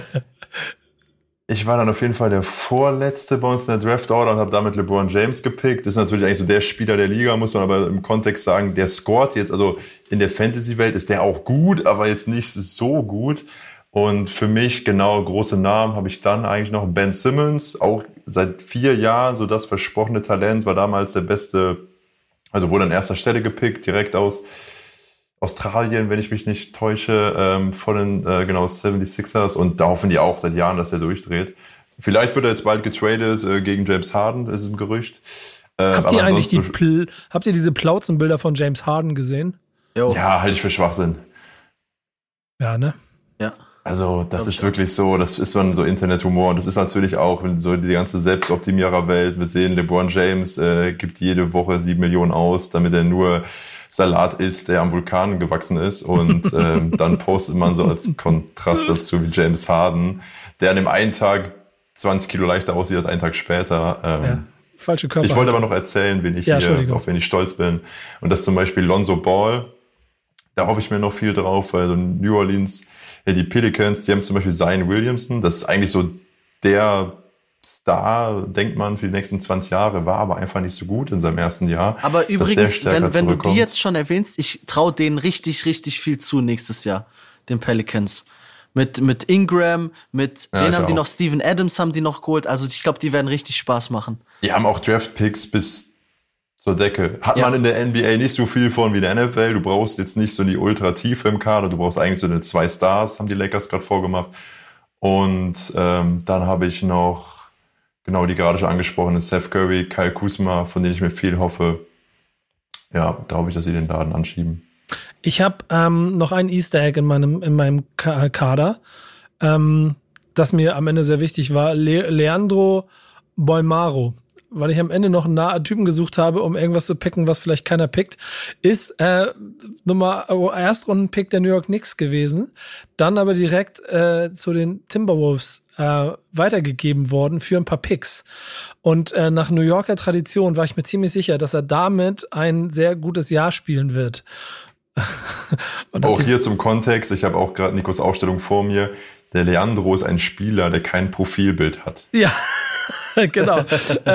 Ich war dann auf jeden Fall der Vorletzte bei uns in der Draft-Order und habe damit LeBron James gepickt. Das ist natürlich eigentlich so der Spieler der Liga, muss man aber im Kontext sagen, der scoret jetzt, also in der Fantasy-Welt ist der auch gut, aber jetzt nicht so gut. Und für mich, genau, große Namen habe ich dann eigentlich noch Ben Simmons, auch seit 4 Jahren so das versprochene Talent, war damals der beste, also wurde an erster Stelle gepickt, direkt aus Australien, wenn ich mich nicht täusche, von den 76ers, und da hoffen die auch seit Jahren, dass er durchdreht. Vielleicht wird er jetzt bald getradet gegen James Harden, ist ein Gerücht. Habt ihr eigentlich habt ihr diese Plauzenbilder von James Harden gesehen? Jo. Ja, halte ich für Schwachsinn. Ja, ne? Ja. Also das ist wirklich so, das ist dann so Internethumor, und das ist natürlich auch so die ganze Selbstoptimierer-Welt. Wir sehen, LeBron James gibt jede Woche 7 Millionen aus, damit er nur Salat isst, der am Vulkan gewachsen ist, und dann postet man so als Kontrast dazu wie James Harden, der an dem einen Tag 20 Kilo leichter aussieht als einen Tag später. Falsche Körper. Ich wollte aber noch erzählen, auf wen ich stolz bin, und das ist zum Beispiel Lonzo Ball. Da hoffe ich mir noch viel drauf, weil so New Orleans, die Pelicans, die haben zum Beispiel Zion Williamson. Das ist eigentlich so der Star, denkt man, für die nächsten 20 Jahre, war aber einfach nicht so gut in seinem ersten Jahr. Aber übrigens, wenn du die jetzt schon erwähnst, ich traue denen richtig, richtig viel zu nächstes Jahr, den Pelicans. Mit Ingram, wen haben die noch? Steven Adams haben die noch geholt. Also ich glaube, die werden richtig Spaß machen. Die haben auch Draft-Picks bis zur Decke. Hat man in der NBA nicht so viel von wie in der NFL. Du brauchst jetzt nicht so die Ultra-Tiefe im Kader. Du brauchst eigentlich so eine 2 Stars, haben die Lakers gerade vorgemacht. Und dann habe ich noch, genau, die gerade schon angesprochene Seth Curry, Kyle Kuzma, von denen ich mir viel hoffe. Ja, da hoffe ich, dass sie den Laden anschieben. Ich habe noch ein Easter Egg in meinem Kader, das mir am Ende sehr wichtig war. Leandro Bolmaro, weil ich am Ende noch einen Typen gesucht habe, um irgendwas zu picken, was vielleicht keiner pickt, ist Erstrunden-Pick der New York Knicks gewesen, dann aber direkt zu den Timberwolves weitergegeben worden für ein paar Picks. Und nach New Yorker Tradition war ich mir ziemlich sicher, dass er damit ein sehr gutes Jahr spielen wird. Und auch hier zum Kontext, ich habe auch gerade Nikos Aufstellung vor mir, der Leandro ist ein Spieler, der kein Profilbild hat. Ja, genau.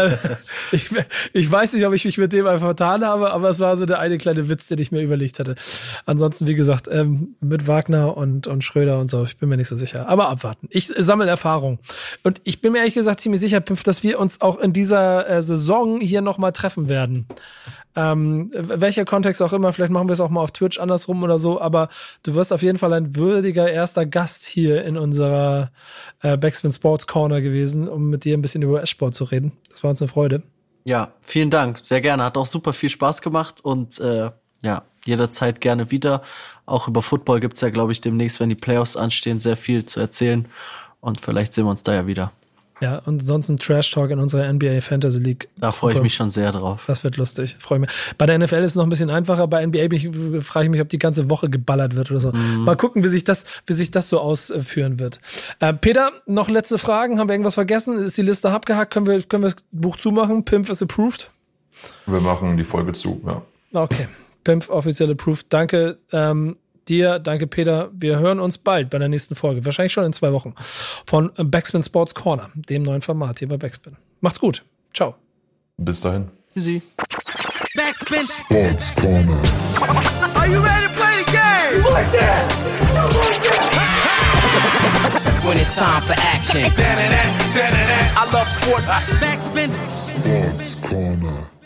Ich weiß nicht, ob ich mich mit dem einfach vertan habe, aber es war so der eine kleine Witz, den ich mir überlegt hatte. Ansonsten, wie gesagt, mit Wagner und Schröder und so, ich bin mir nicht so sicher. Aber abwarten. Ich sammle Erfahrung. Und ich bin mir ehrlich gesagt ziemlich sicher, Pimpf, dass wir uns auch in dieser Saison hier nochmal treffen werden. Welcher Kontext auch immer, vielleicht machen wir es auch mal auf Twitch andersrum oder so, aber du wirst auf jeden Fall ein würdiger erster Gast hier in unserer Backspin Sports Corner gewesen, um mit dir ein bisschen über US-Sport zu reden. Das war uns eine Freude. Ja, vielen Dank, sehr gerne. Hat auch super viel Spaß gemacht und jederzeit gerne wieder. Auch über Football gibt's ja, glaube ich, demnächst, wenn die Playoffs anstehen, sehr viel zu erzählen, und vielleicht sehen wir uns da ja wieder. Ja, und sonst ein Trash-Talk in unserer NBA Fantasy League. Da freue ich mich schon sehr drauf. Das wird lustig, freue mich. Bei der NFL ist es noch ein bisschen einfacher, bei NBA frage ich mich, ob die ganze Woche geballert wird oder so. Mal gucken, wie sich das so ausführen wird. Peter, noch letzte Fragen, haben wir irgendwas vergessen? Ist die Liste abgehakt? Können wir das Buch zumachen? Pimpf is approved? Wir machen die Folge zu, ja. Okay, Pimpf offiziell approved. Danke dir, danke Peter. Wir hören uns bald bei der nächsten Folge. Wahrscheinlich schon in 2 Wochen. Von Backspin Sports Corner, dem neuen Format hier bei Backspin. Macht's gut. Ciao. Bis dahin. Tschüssi. Backspin Sports Corner. Are you ready to play the game? You like that? You like that? When it's time for action. I love sports. Backspin Sports Corner.